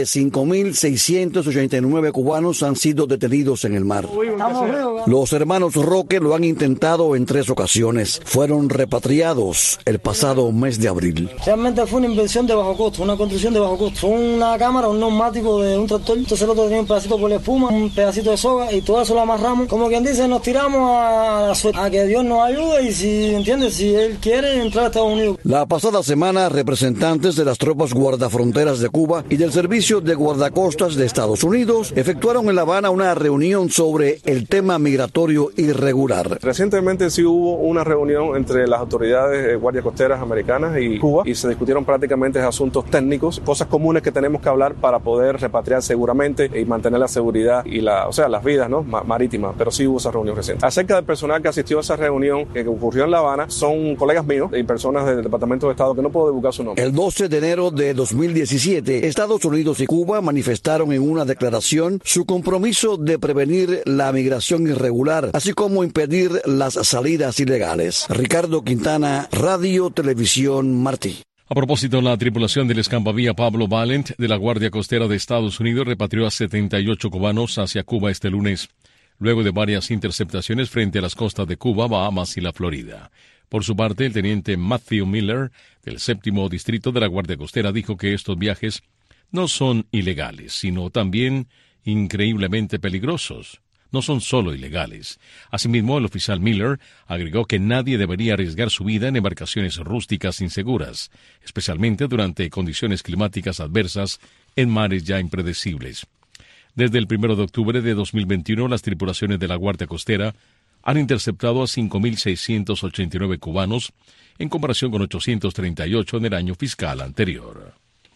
5.689 cubanos han sido detenidos en el mar. Los hermanos Roque lo han intentado en 3 ocasiones. Fueron repatriados el pasado mes de abril. Realmente fue una inversión de bajo costo, una construcción de bajo costo. Una cámara, un neumático de un tractor, entonces el otro tenía un pedacito por la espuma, un pedacito de soga y todo eso lo amarramos. Como quien dice, nos tiramos a la suerte, a que Dios nos ayude y si Él quiere entrar a Estados Unidos. La pasada semana, representantes de las tropas guardafronteras de Cuba y del Servicio de Guardacostas de Estados Unidos efectuaron en La Habana una reunión sobre el tema migratorio irregular. Recientemente sí hubo una reunión entre las autoridades de guardias costeras americanas y Cuba y se discutieron prácticamente asuntos técnicos, cosas cosas comunes que tenemos que hablar para poder repatriar seguramente y mantener la seguridad y las vidas, ¿no?, marítimas. Pero sí hubo esa reunión reciente. Acerca del personal que asistió a esa reunión que ocurrió en La Habana, son colegas míos y personas del Departamento de Estado que no puedo divulgar su nombre. El 12 de enero de 2017, Estados Unidos y Cuba manifestaron en una declaración su compromiso de prevenir la migración irregular, así como impedir las salidas ilegales. Ricardo Quintana, Radio Televisión Martí. A propósito, la tripulación del escambavía Pablo Valent de la Guardia Costera de Estados Unidos repatrió a 78 cubanos hacia Cuba este lunes, luego de varias interceptaciones frente a las costas de Cuba, Bahamas y la Florida. Por su parte, el teniente Matthew Miller, del 7º Distrito de la Guardia Costera, dijo que estos viajes no son ilegales, sino también increíblemente peligrosos. No son solo ilegales. Asimismo, el oficial Miller agregó que nadie debería arriesgar su vida en embarcaciones rústicas inseguras, especialmente durante condiciones climáticas adversas en mares ya impredecibles. Desde el 1 de octubre de 2021, las tripulaciones de la Guardia Costera han interceptado a 5.689 cubanos, en comparación con 838 en el año fiscal anterior.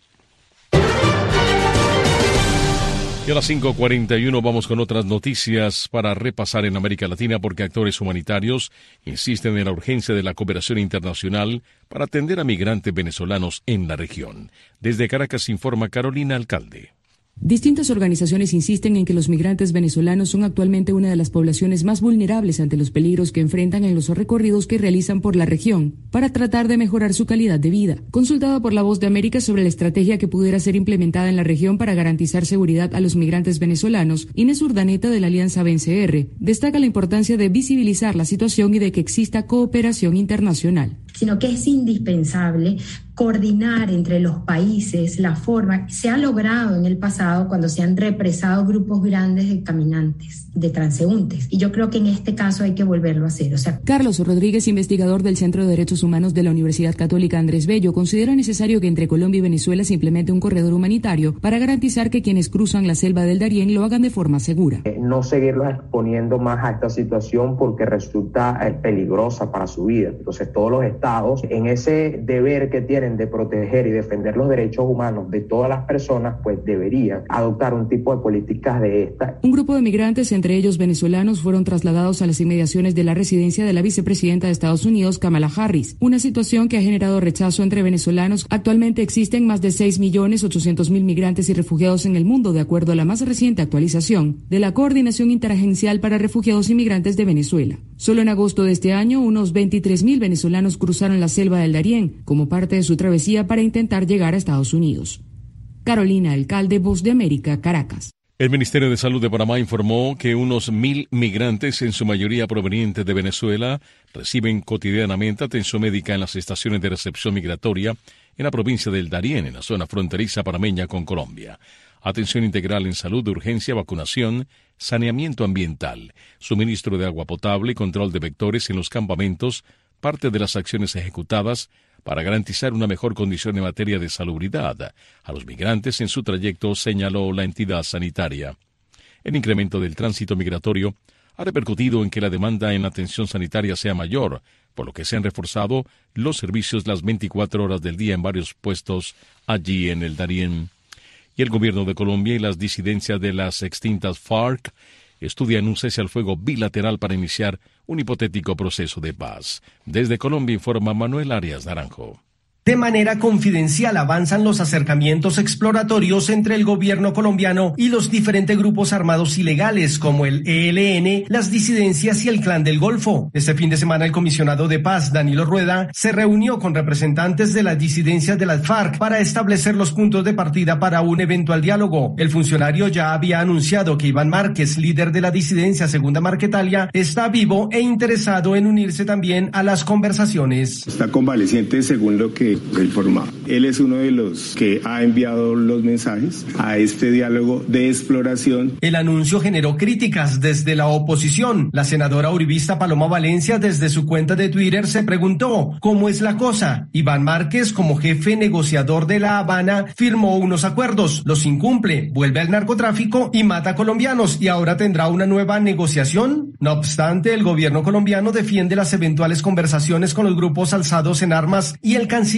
Y a las 5:41 vamos con otras noticias para repasar en América Latina, porque actores humanitarios insisten en la urgencia de la cooperación internacional para atender a migrantes venezolanos en la región. Desde Caracas informa Carolina Alcalde. Distintas organizaciones insisten en que los migrantes venezolanos son actualmente una de las poblaciones más vulnerables ante los peligros que enfrentan en los recorridos que realizan por la región para tratar de mejorar su calidad de vida. Consultada por La Voz de América sobre la estrategia que pudiera ser implementada en la región para garantizar seguridad a los migrantes venezolanos, Inés Urdaneta de la Alianza BenCR destaca la importancia de visibilizar la situación y de que exista cooperación internacional. Sino que es indispensable coordinar entre los países la forma. Se ha logrado en el pasado cuando se han represado grupos grandes de caminantes, de transeúntes, y yo creo que en este caso hay que volverlo a hacer. Carlos Rodríguez, investigador del Centro de Derechos Humanos de la Universidad Católica Andrés Bello, considera necesario que entre Colombia y Venezuela se implemente un corredor humanitario para garantizar que quienes cruzan la selva del Darién lo hagan de forma segura. No seguirlos exponiendo más a esta situación porque resulta peligrosa para su vida. Entonces todos los estados, en ese deber que tienen de proteger y defender los derechos humanos de todas las personas, pues deberían adoptar un tipo de políticas de esta. Un grupo de migrantes, entre ellos venezolanos, fueron trasladados a las inmediaciones de la residencia de la vicepresidenta de Estados Unidos, Kamala Harris, una situación que ha generado rechazo entre venezolanos. Actualmente existen más de 6.800.000 migrantes y refugiados en el mundo, de acuerdo a la más reciente actualización de la Coordinación Interagencial para Refugiados y Migrantes de Venezuela. Solo en agosto de este año, unos 23.000 venezolanos cruzaron la selva del Darién como parte de su travesía para intentar llegar a Estados Unidos. Carolina Alcalde, Voz de América, Caracas. El Ministerio de Salud de Panamá informó que unos 1.000 migrantes, en su mayoría provenientes de Venezuela, reciben cotidianamente atención médica en las estaciones de recepción migratoria en la provincia del Darién, en la zona fronteriza panameña con Colombia. Atención integral en salud de urgencia, vacunación, saneamiento ambiental, suministro de agua potable y control de vectores en los campamentos, parte de las acciones ejecutadas para garantizar una mejor condición en materia de salubridad a los migrantes en su trayecto, señaló la entidad sanitaria. El incremento del tránsito migratorio ha repercutido en que la demanda en atención sanitaria sea mayor, por lo que se han reforzado los servicios las 24 horas del día en varios puestos allí en el Darién. Y el gobierno de Colombia y las disidencias de las extintas FARC estudian un cese al fuego bilateral para iniciar un hipotético proceso de paz. Desde Colombia informa Manuel Arias Naranjo. De manera confidencial avanzan los acercamientos exploratorios entre el gobierno colombiano y los diferentes grupos armados ilegales como el ELN, las disidencias y el Clan del Golfo. Este fin de semana el comisionado de paz, Danilo Rueda, se reunió con representantes de las disidencias de las FARC para establecer los puntos de partida para un eventual diálogo. El funcionario ya había anunciado que Iván Márquez, líder de la disidencia Segunda Marquetalia, está vivo e interesado en unirse también a las conversaciones. Está convaleciente según lo que él formaba. Él es uno de los que ha enviado los mensajes a este diálogo de exploración. El anuncio generó críticas desde la oposición. La senadora uribista Paloma Valencia, desde su cuenta de Twitter, se preguntó ¿cómo es la cosa? Iván Márquez, como jefe negociador de La Habana, firmó unos acuerdos, los incumple, vuelve al narcotráfico y mata a colombianos, y ahora tendrá una nueva negociación. No obstante, el gobierno colombiano defiende las eventuales conversaciones con los grupos alzados en armas, y el canciller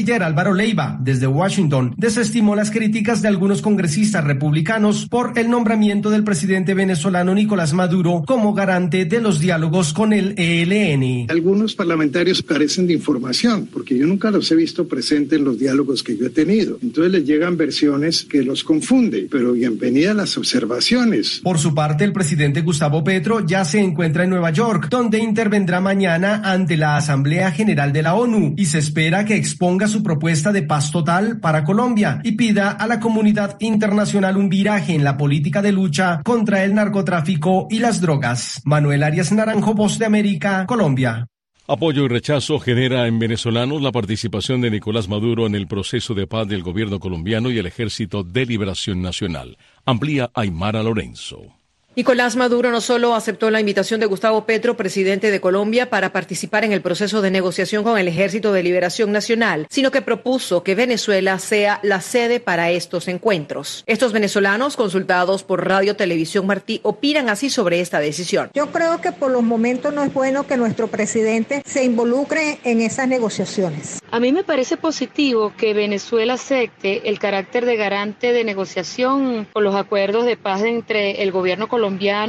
canciller Álvaro Leiva, desde Washington, desestimó las críticas de algunos congresistas republicanos por el nombramiento del presidente venezolano Nicolás Maduro como garante de los diálogos con el ELN. Algunos parlamentarios carecen de información, porque yo nunca los he visto presentes en los diálogos que yo he tenido. Entonces les llegan versiones que los confunden, pero bienvenida a las observaciones. Por su parte, el presidente Gustavo Petro ya se encuentra en Nueva York, donde intervendrá mañana ante la Asamblea General de la ONU y se espera que exponga su propuesta de paz total para Colombia y pida a la comunidad internacional un viraje en la política de lucha contra el narcotráfico y las drogas. Manuel Arias Naranjo, Voz de América, Colombia. Apoyo y rechazo genera en venezolanos la participación de Nicolás Maduro en el proceso de paz del gobierno colombiano y el Ejército de Liberación Nacional. Amplía Aymara Lorenzo. Nicolás Maduro no solo aceptó la invitación de Gustavo Petro, presidente de Colombia, para participar en el proceso de negociación con el Ejército de Liberación Nacional, sino que propuso que Venezuela sea la sede para estos encuentros. Estos venezolanos, consultados por Radio Televisión Martí, opinan así sobre esta decisión. Yo creo que por los momentos no es bueno que nuestro presidente se involucre en esas negociaciones. A mí me parece positivo que Venezuela acepte el carácter de garante de negociación con los acuerdos de paz entre el gobierno colombiano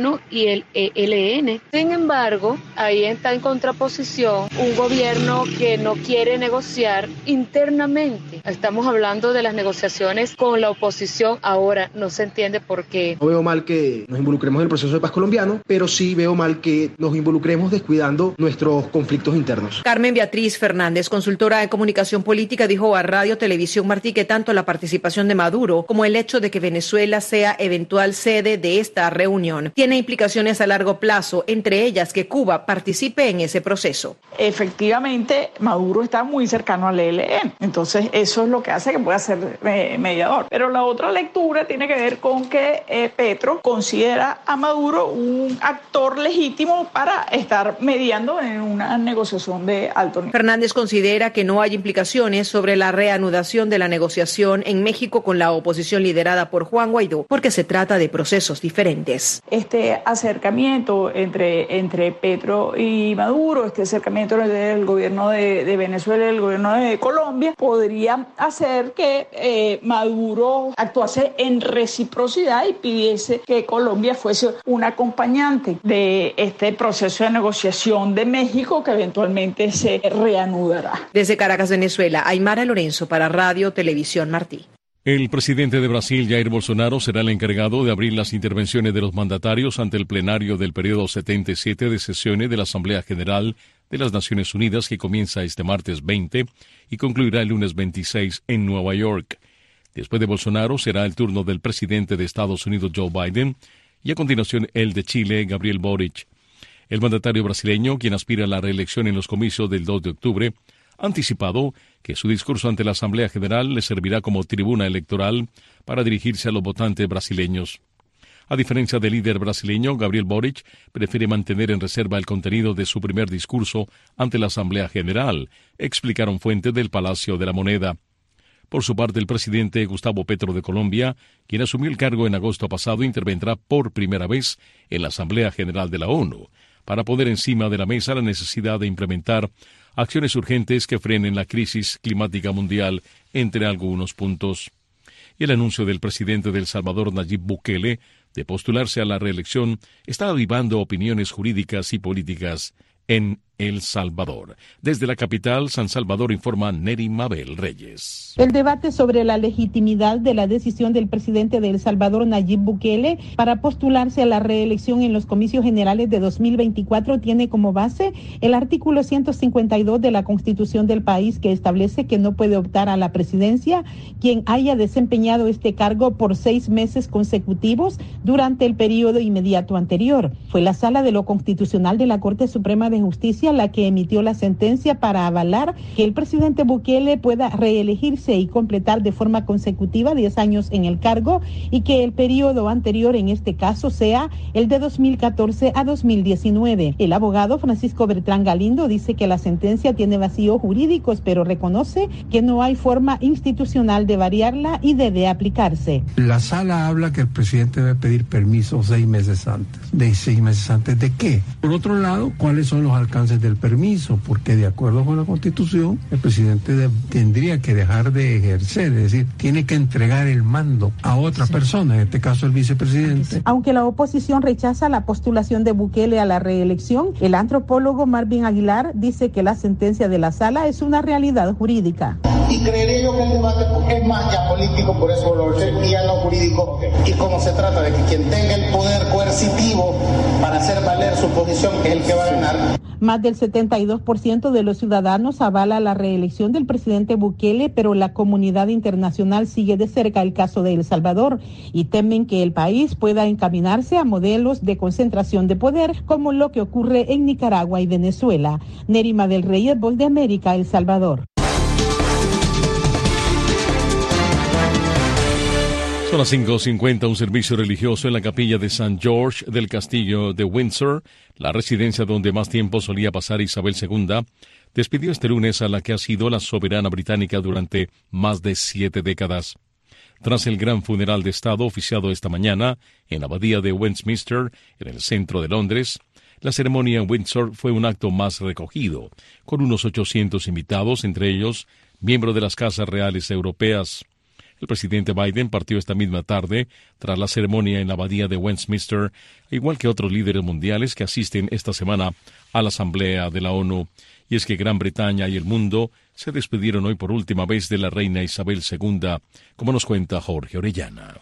y el ELN. Sin embargo, ahí está en contraposición un gobierno que no quiere negociar internamente. Estamos hablando de las negociaciones con la oposición. Ahora no se entiende por qué. No veo mal que nos involucremos en el proceso de paz colombiano, pero sí veo mal que nos involucremos descuidando nuestros conflictos internos. Carmen Beatriz Fernández, consultora de comunicación política, dijo a Radio Televisión Martí que tanto la participación de Maduro como el hecho de que Venezuela sea eventual sede de esta reunión tiene implicaciones a largo plazo, entre ellas que Cuba participe en ese proceso. Efectivamente, Maduro está muy cercano al ELN, entonces eso es lo que hace que pueda ser mediador. Pero la otra lectura tiene que ver con que Petro considera a Maduro un actor legítimo para estar mediando en una negociación de alto nivel. Fernández considera que no hay implicaciones sobre la reanudación de la negociación en México con la oposición liderada por Juan Guaidó, porque se trata de procesos diferentes. Este acercamiento entre Petro y Maduro, este acercamiento del gobierno de Venezuela y el gobierno de Colombia, podría hacer que Maduro actuase en reciprocidad y pidiese que Colombia fuese un acompañante de este proceso de negociación de México que eventualmente se reanudará. Desde Caracas, Venezuela, Aymara Lorenzo para Radio Televisión Martí. El presidente de Brasil, Jair Bolsonaro, será el encargado de abrir las intervenciones de los mandatarios ante el plenario del periodo 77 de sesiones de la Asamblea General de las Naciones Unidas, que comienza este martes 20 y concluirá el lunes 26 en Nueva York. Después de Bolsonaro será el turno del presidente de Estados Unidos, Joe Biden, y a continuación el de Chile, Gabriel Boric. El mandatario brasileño, quien aspira a la reelección en los comicios del 2 de octubre, ha anticipado que su discurso ante la Asamblea General le servirá como tribuna electoral para dirigirse a los votantes brasileños. A diferencia del líder brasileño, Gabriel Boric prefiere mantener en reserva el contenido de su primer discurso ante la Asamblea General, explicaron fuentes del Palacio de la Moneda. Por su parte, el presidente Gustavo Petro de Colombia, quien asumió el cargo en agosto pasado, intervendrá por primera vez en la Asamblea General de la ONU, para poner encima de la mesa la necesidad de implementar acciones urgentes que frenen la crisis climática mundial, entre algunos puntos. Y el anuncio del presidente de El Salvador, Nayib Bukele, de postularse a la reelección, está avivando opiniones jurídicas y políticas en El Salvador. Desde la capital, San Salvador, informa Neri Mabel Reyes. El debate sobre la legitimidad de la decisión del presidente de El Salvador, Nayib Bukele, para postularse a la reelección en los comicios generales de 2024 tiene como base el artículo 152 de la Constitución del país, que establece que no puede optar a la presidencia quien haya desempeñado este cargo por 6 meses consecutivos durante el periodo inmediato anterior. Fue la Sala de lo Constitucional de la Corte Suprema de Justicia la que emitió la sentencia para avalar que el presidente Bukele pueda reelegirse y completar de forma consecutiva 10 años en el cargo, y que el periodo anterior en este caso sea el de 2014 a 2019. El abogado Francisco Bertrán Galindo dice que la sentencia tiene vacíos jurídicos, pero reconoce que no hay forma institucional de variarla y debe aplicarse. La sala habla que el presidente debe pedir permiso 6 meses antes. ¿De 6 meses antes de qué? Por otro lado, ¿cuáles son los alcances bases del permiso, porque de acuerdo con la Constitución, el presidente tendría que dejar de ejercer, es decir, tiene que entregar el mando a otra persona, en este caso el vicepresidente. Aunque la oposición rechaza la postulación de Bukele a la reelección, el antropólogo Marvin Aguilar dice que la sentencia de la sala es una realidad jurídica. Y creeré yo que el debate es más ya político, por eso lo sé, y ya no jurídico, y como se trata de que quien tenga el poder coercitivo para hacer valer su posición, que es el que va a ganar. Más del 72% de los ciudadanos avala la reelección del presidente Bukele, pero la comunidad internacional sigue de cerca el caso de El Salvador y temen que el país pueda encaminarse a modelos de concentración de poder como lo que ocurre en Nicaragua y Venezuela. Nerima del Reyes, Voz de América, El Salvador. Son las 5:50, un servicio religioso en la capilla de St. George del Castillo de Windsor, la residencia donde más tiempo solía pasar Isabel II, despidió este lunes a la que ha sido la soberana británica durante más de 7 décadas. Tras el gran funeral de Estado oficiado esta mañana en la abadía de Westminster, en el centro de Londres, la ceremonia en Windsor fue un acto más recogido, con unos 800 invitados, entre ellos miembros de las casas reales europeas. El presidente Biden partió esta misma tarde tras la ceremonia en la abadía de Westminster, igual que otros líderes mundiales que asisten esta semana a la Asamblea de la ONU. Y es que Gran Bretaña y el mundo se despidieron hoy por última vez de la reina Isabel II, como nos cuenta Jorge Orellana.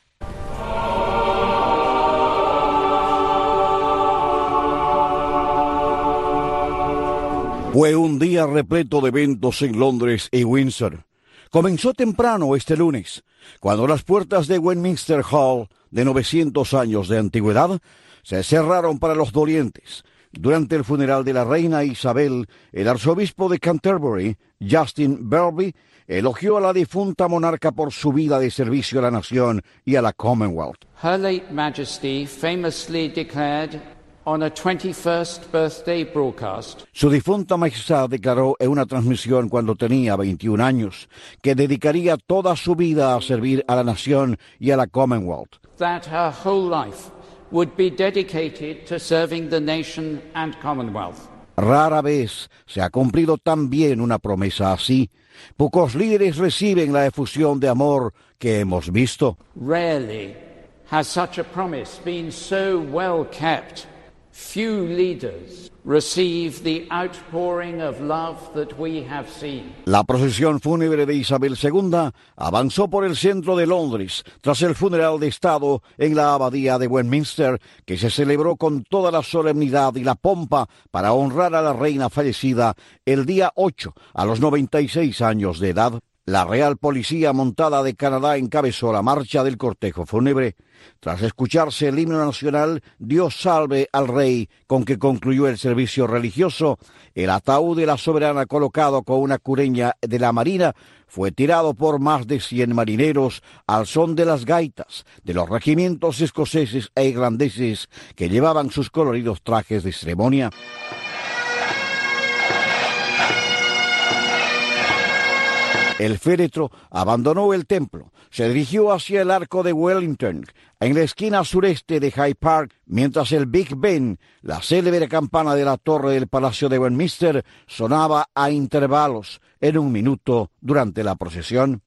Fue un día repleto de eventos en Londres y Windsor. Comenzó temprano este lunes, cuando las puertas de Westminster Hall, de 900 años de antigüedad, se cerraron para los dolientes. Durante el funeral de la reina Isabel, el arzobispo de Canterbury, Justin Welby, elogió a la difunta monarca por su vida de servicio a la nación y a la Commonwealth. Her late Majesty famously declared on a 21st birthday broadcast. Su difunta majestad declaró en una transmisión cuando tenía 21 años que dedicaría toda su vida a servir a la nación y a la Commonwealth. That her whole life would be dedicated to serving the nation and Commonwealth. Rara vez se ha cumplido tan bien una promesa así. Pocos líderes reciben la efusión de amor que hemos visto. Rarely has such a promise been so well kept. Few leaders receive the outpouring of love that we have seen. La procesión fúnebre de Isabel II avanzó por el centro de Londres tras el funeral de Estado en la abadía de Westminster, que se celebró con toda la solemnidad y la pompa para honrar a la reina fallecida el día 8 a los 96 años de edad. La Real Policía Montada de Canadá encabezó la marcha del cortejo fúnebre. Tras escucharse el himno nacional Dios salve al rey, con que concluyó el servicio religioso, el ataúd de la soberana, colocado con una cureña de la Marina, fue tirado por más de 100 marineros al son de las gaitas de los regimientos escoceses e irlandeses que llevaban sus coloridos trajes de ceremonia. El féretro abandonó el templo, se dirigió hacia el arco de Wellington, en la esquina sureste de Hyde Park, mientras el Big Ben, la célebre campana de la torre del Palacio de Westminster, sonaba a intervalos en un minuto durante la procesión.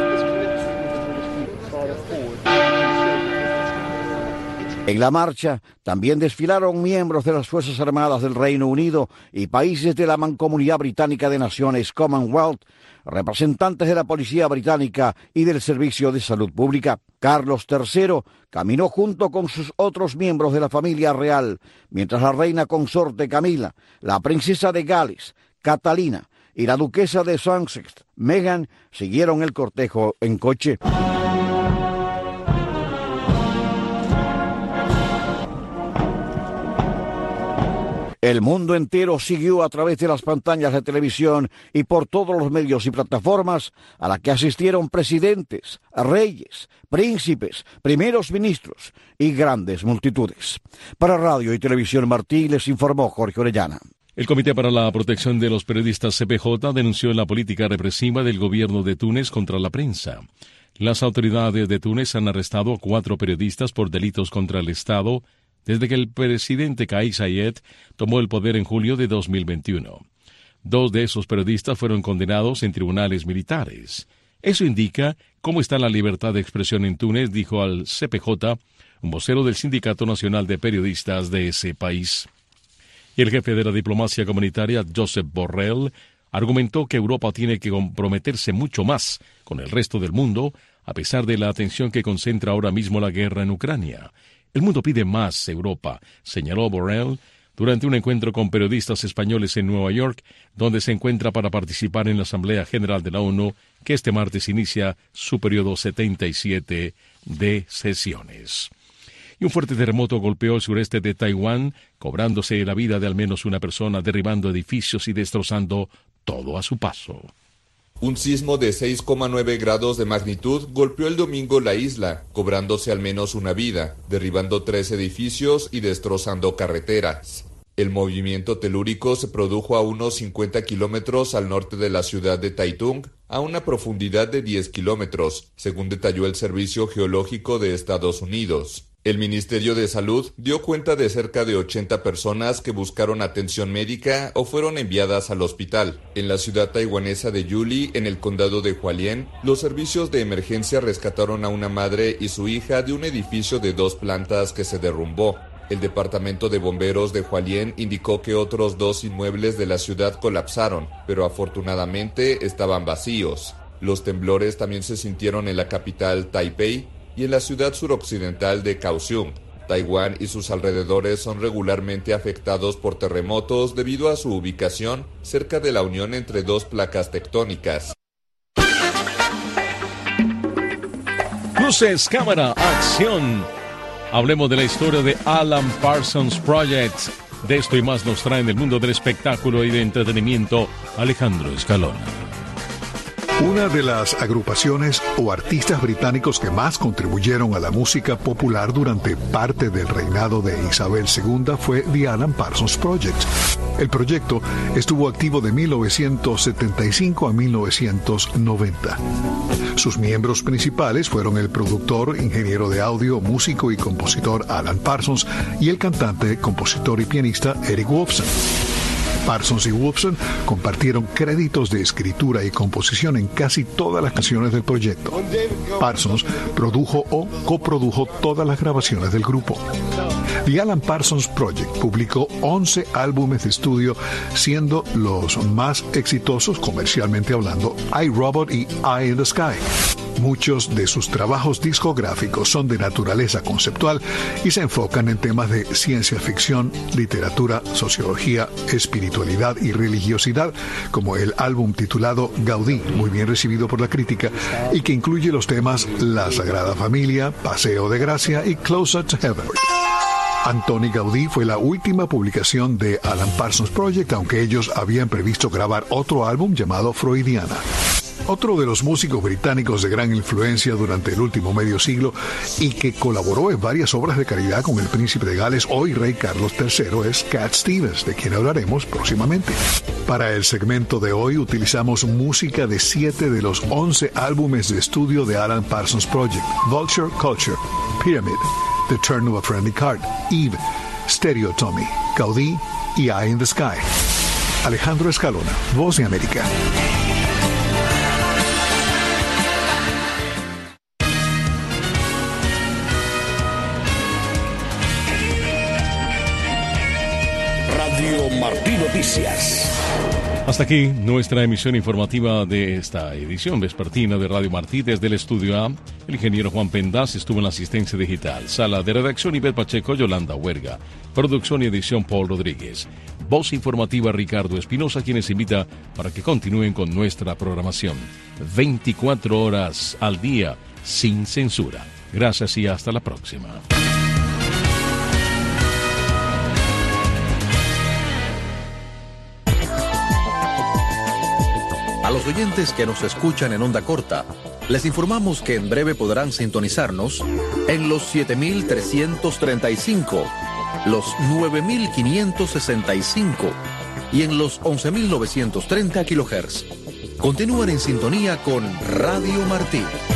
En la marcha también desfilaron miembros de las Fuerzas Armadas del Reino Unido y países de la Mancomunidad Británica de Naciones Commonwealth, representantes de la Policía Británica y del Servicio de Salud Pública. Carlos III caminó junto con sus otros miembros de la familia real, mientras la reina consorte Camila, la princesa de Gales, Catalina y la duquesa de Sussex, Meghan, siguieron el cortejo en coche. El mundo entero siguió a través de las pantallas de televisión y por todos los medios y plataformas a la que asistieron presidentes, reyes, príncipes, primeros ministros y grandes multitudes. Para Radio y Televisión Martí les informó Jorge Orellana. El Comité para la Protección de los Periodistas CPJ denunció la política represiva del gobierno de Túnez contra la prensa. Las autoridades de Túnez han arrestado a 4 periodistas por delitos contra el Estado, desde que el presidente Kais Saied tomó el poder en julio de 2021. 2 de esos periodistas fueron condenados en tribunales militares. Eso indica cómo está la libertad de expresión en Túnez, dijo al CPJ, un vocero del Sindicato Nacional de Periodistas de ese país. Y el jefe de la diplomacia comunitaria, Josep Borrell, argumentó que Europa tiene que comprometerse mucho más con el resto del mundo, a pesar de la atención que concentra ahora mismo la guerra en Ucrania. El mundo pide más Europa, señaló Borrell durante un encuentro con periodistas españoles en Nueva York, donde se encuentra para participar en la Asamblea General de la ONU, que este martes inicia su periodo 77 de sesiones. Y un fuerte terremoto golpeó el sureste de Taiwán, cobrándose la vida de al menos una persona, derribando edificios y destrozando todo a su paso. Un sismo de 6,9 grados de magnitud golpeó el domingo la isla, cobrándose al menos una vida, derribando 3 edificios y destrozando carreteras. El movimiento telúrico se produjo a unos 50 kilómetros al norte de la ciudad de Taitung, a una profundidad de 10 kilómetros, según detalló el Servicio Geológico de Estados Unidos. El Ministerio de Salud dio cuenta de cerca de 80 personas que buscaron atención médica o fueron enviadas al hospital. En la ciudad taiwanesa de Yuli, en el condado de Hualien, los servicios de emergencia rescataron a una madre y su hija de un edificio de 2 plantas que se derrumbó. El departamento de bomberos de Hualien indicó que otros 2 inmuebles de la ciudad colapsaron, pero afortunadamente estaban vacíos. Los temblores también se sintieron en la capital Taipei y en la ciudad suroccidental de Kaohsiung. Taiwán y sus alrededores son regularmente afectados por terremotos debido a su ubicación cerca de la unión entre 2 placas tectónicas. Luces, cámara, acción. Hablemos de la historia de Alan Parsons Project. De esto y más nos trae en el mundo del espectáculo y de entretenimiento Alejandro Escalona. Una de las agrupaciones o artistas británicos que más contribuyeron a la música popular durante parte del reinado de Isabel II fue The Alan Parsons Project. El proyecto estuvo activo de 1975 a 1990. Sus miembros principales fueron el productor, ingeniero de audio, músico y compositor Alan Parsons y el cantante, compositor y pianista Eric Woolfson. Parsons y Woolfson compartieron créditos de escritura y composición en casi todas las canciones del proyecto. Parsons produjo o coprodujo todas las grabaciones del grupo. The Alan Parsons Project publicó 11 álbumes de estudio, siendo los más exitosos comercialmente hablando iRobot y Eye in the Sky. Muchos de sus trabajos discográficos son de naturaleza conceptual y se enfocan en temas de ciencia ficción, literatura, sociología, espiritualidad y religiosidad, como el álbum titulado Gaudí, muy bien recibido por la crítica, y que incluye los temas La Sagrada Familia, Paseo de Gracia y Closer to Heaven. Antoni Gaudí fue la última publicación de Alan Parsons Project, aunque ellos habían previsto grabar otro álbum llamado Freudiana. Otro de los músicos británicos de gran influencia durante el último medio siglo y que colaboró en varias obras de caridad con el príncipe de Gales, hoy rey Carlos III, es Cat Stevens, de quien hablaremos próximamente. Para el segmento de hoy utilizamos música de 7 de los 11 álbumes de estudio de Alan Parsons Project: Vulture Culture, Pyramid, The Turn of a Friendly Card, Eve, Stereotomy, Gaudí y Eye in the Sky. Alejandro Escalona, Voz de América. Martí Noticias. Hasta aquí nuestra emisión informativa de esta edición vespertina de Radio Martí. Desde el estudio A, el ingeniero Juan Pendaz estuvo en la asistencia digital. Sala de redacción Ibel Pacheco, Yolanda Huerga. Producción y edición Paul Rodríguez. Voz informativa Ricardo Espinosa, quienes invita para que continúen con nuestra programación. 24 horas al día, sin censura. Gracias y hasta la próxima. A los oyentes que nos escuchan en onda corta, les informamos que en breve podrán sintonizarnos en los 7.335, los 9.565 y en los 11.930 kHz. Continúen en sintonía con Radio Martí.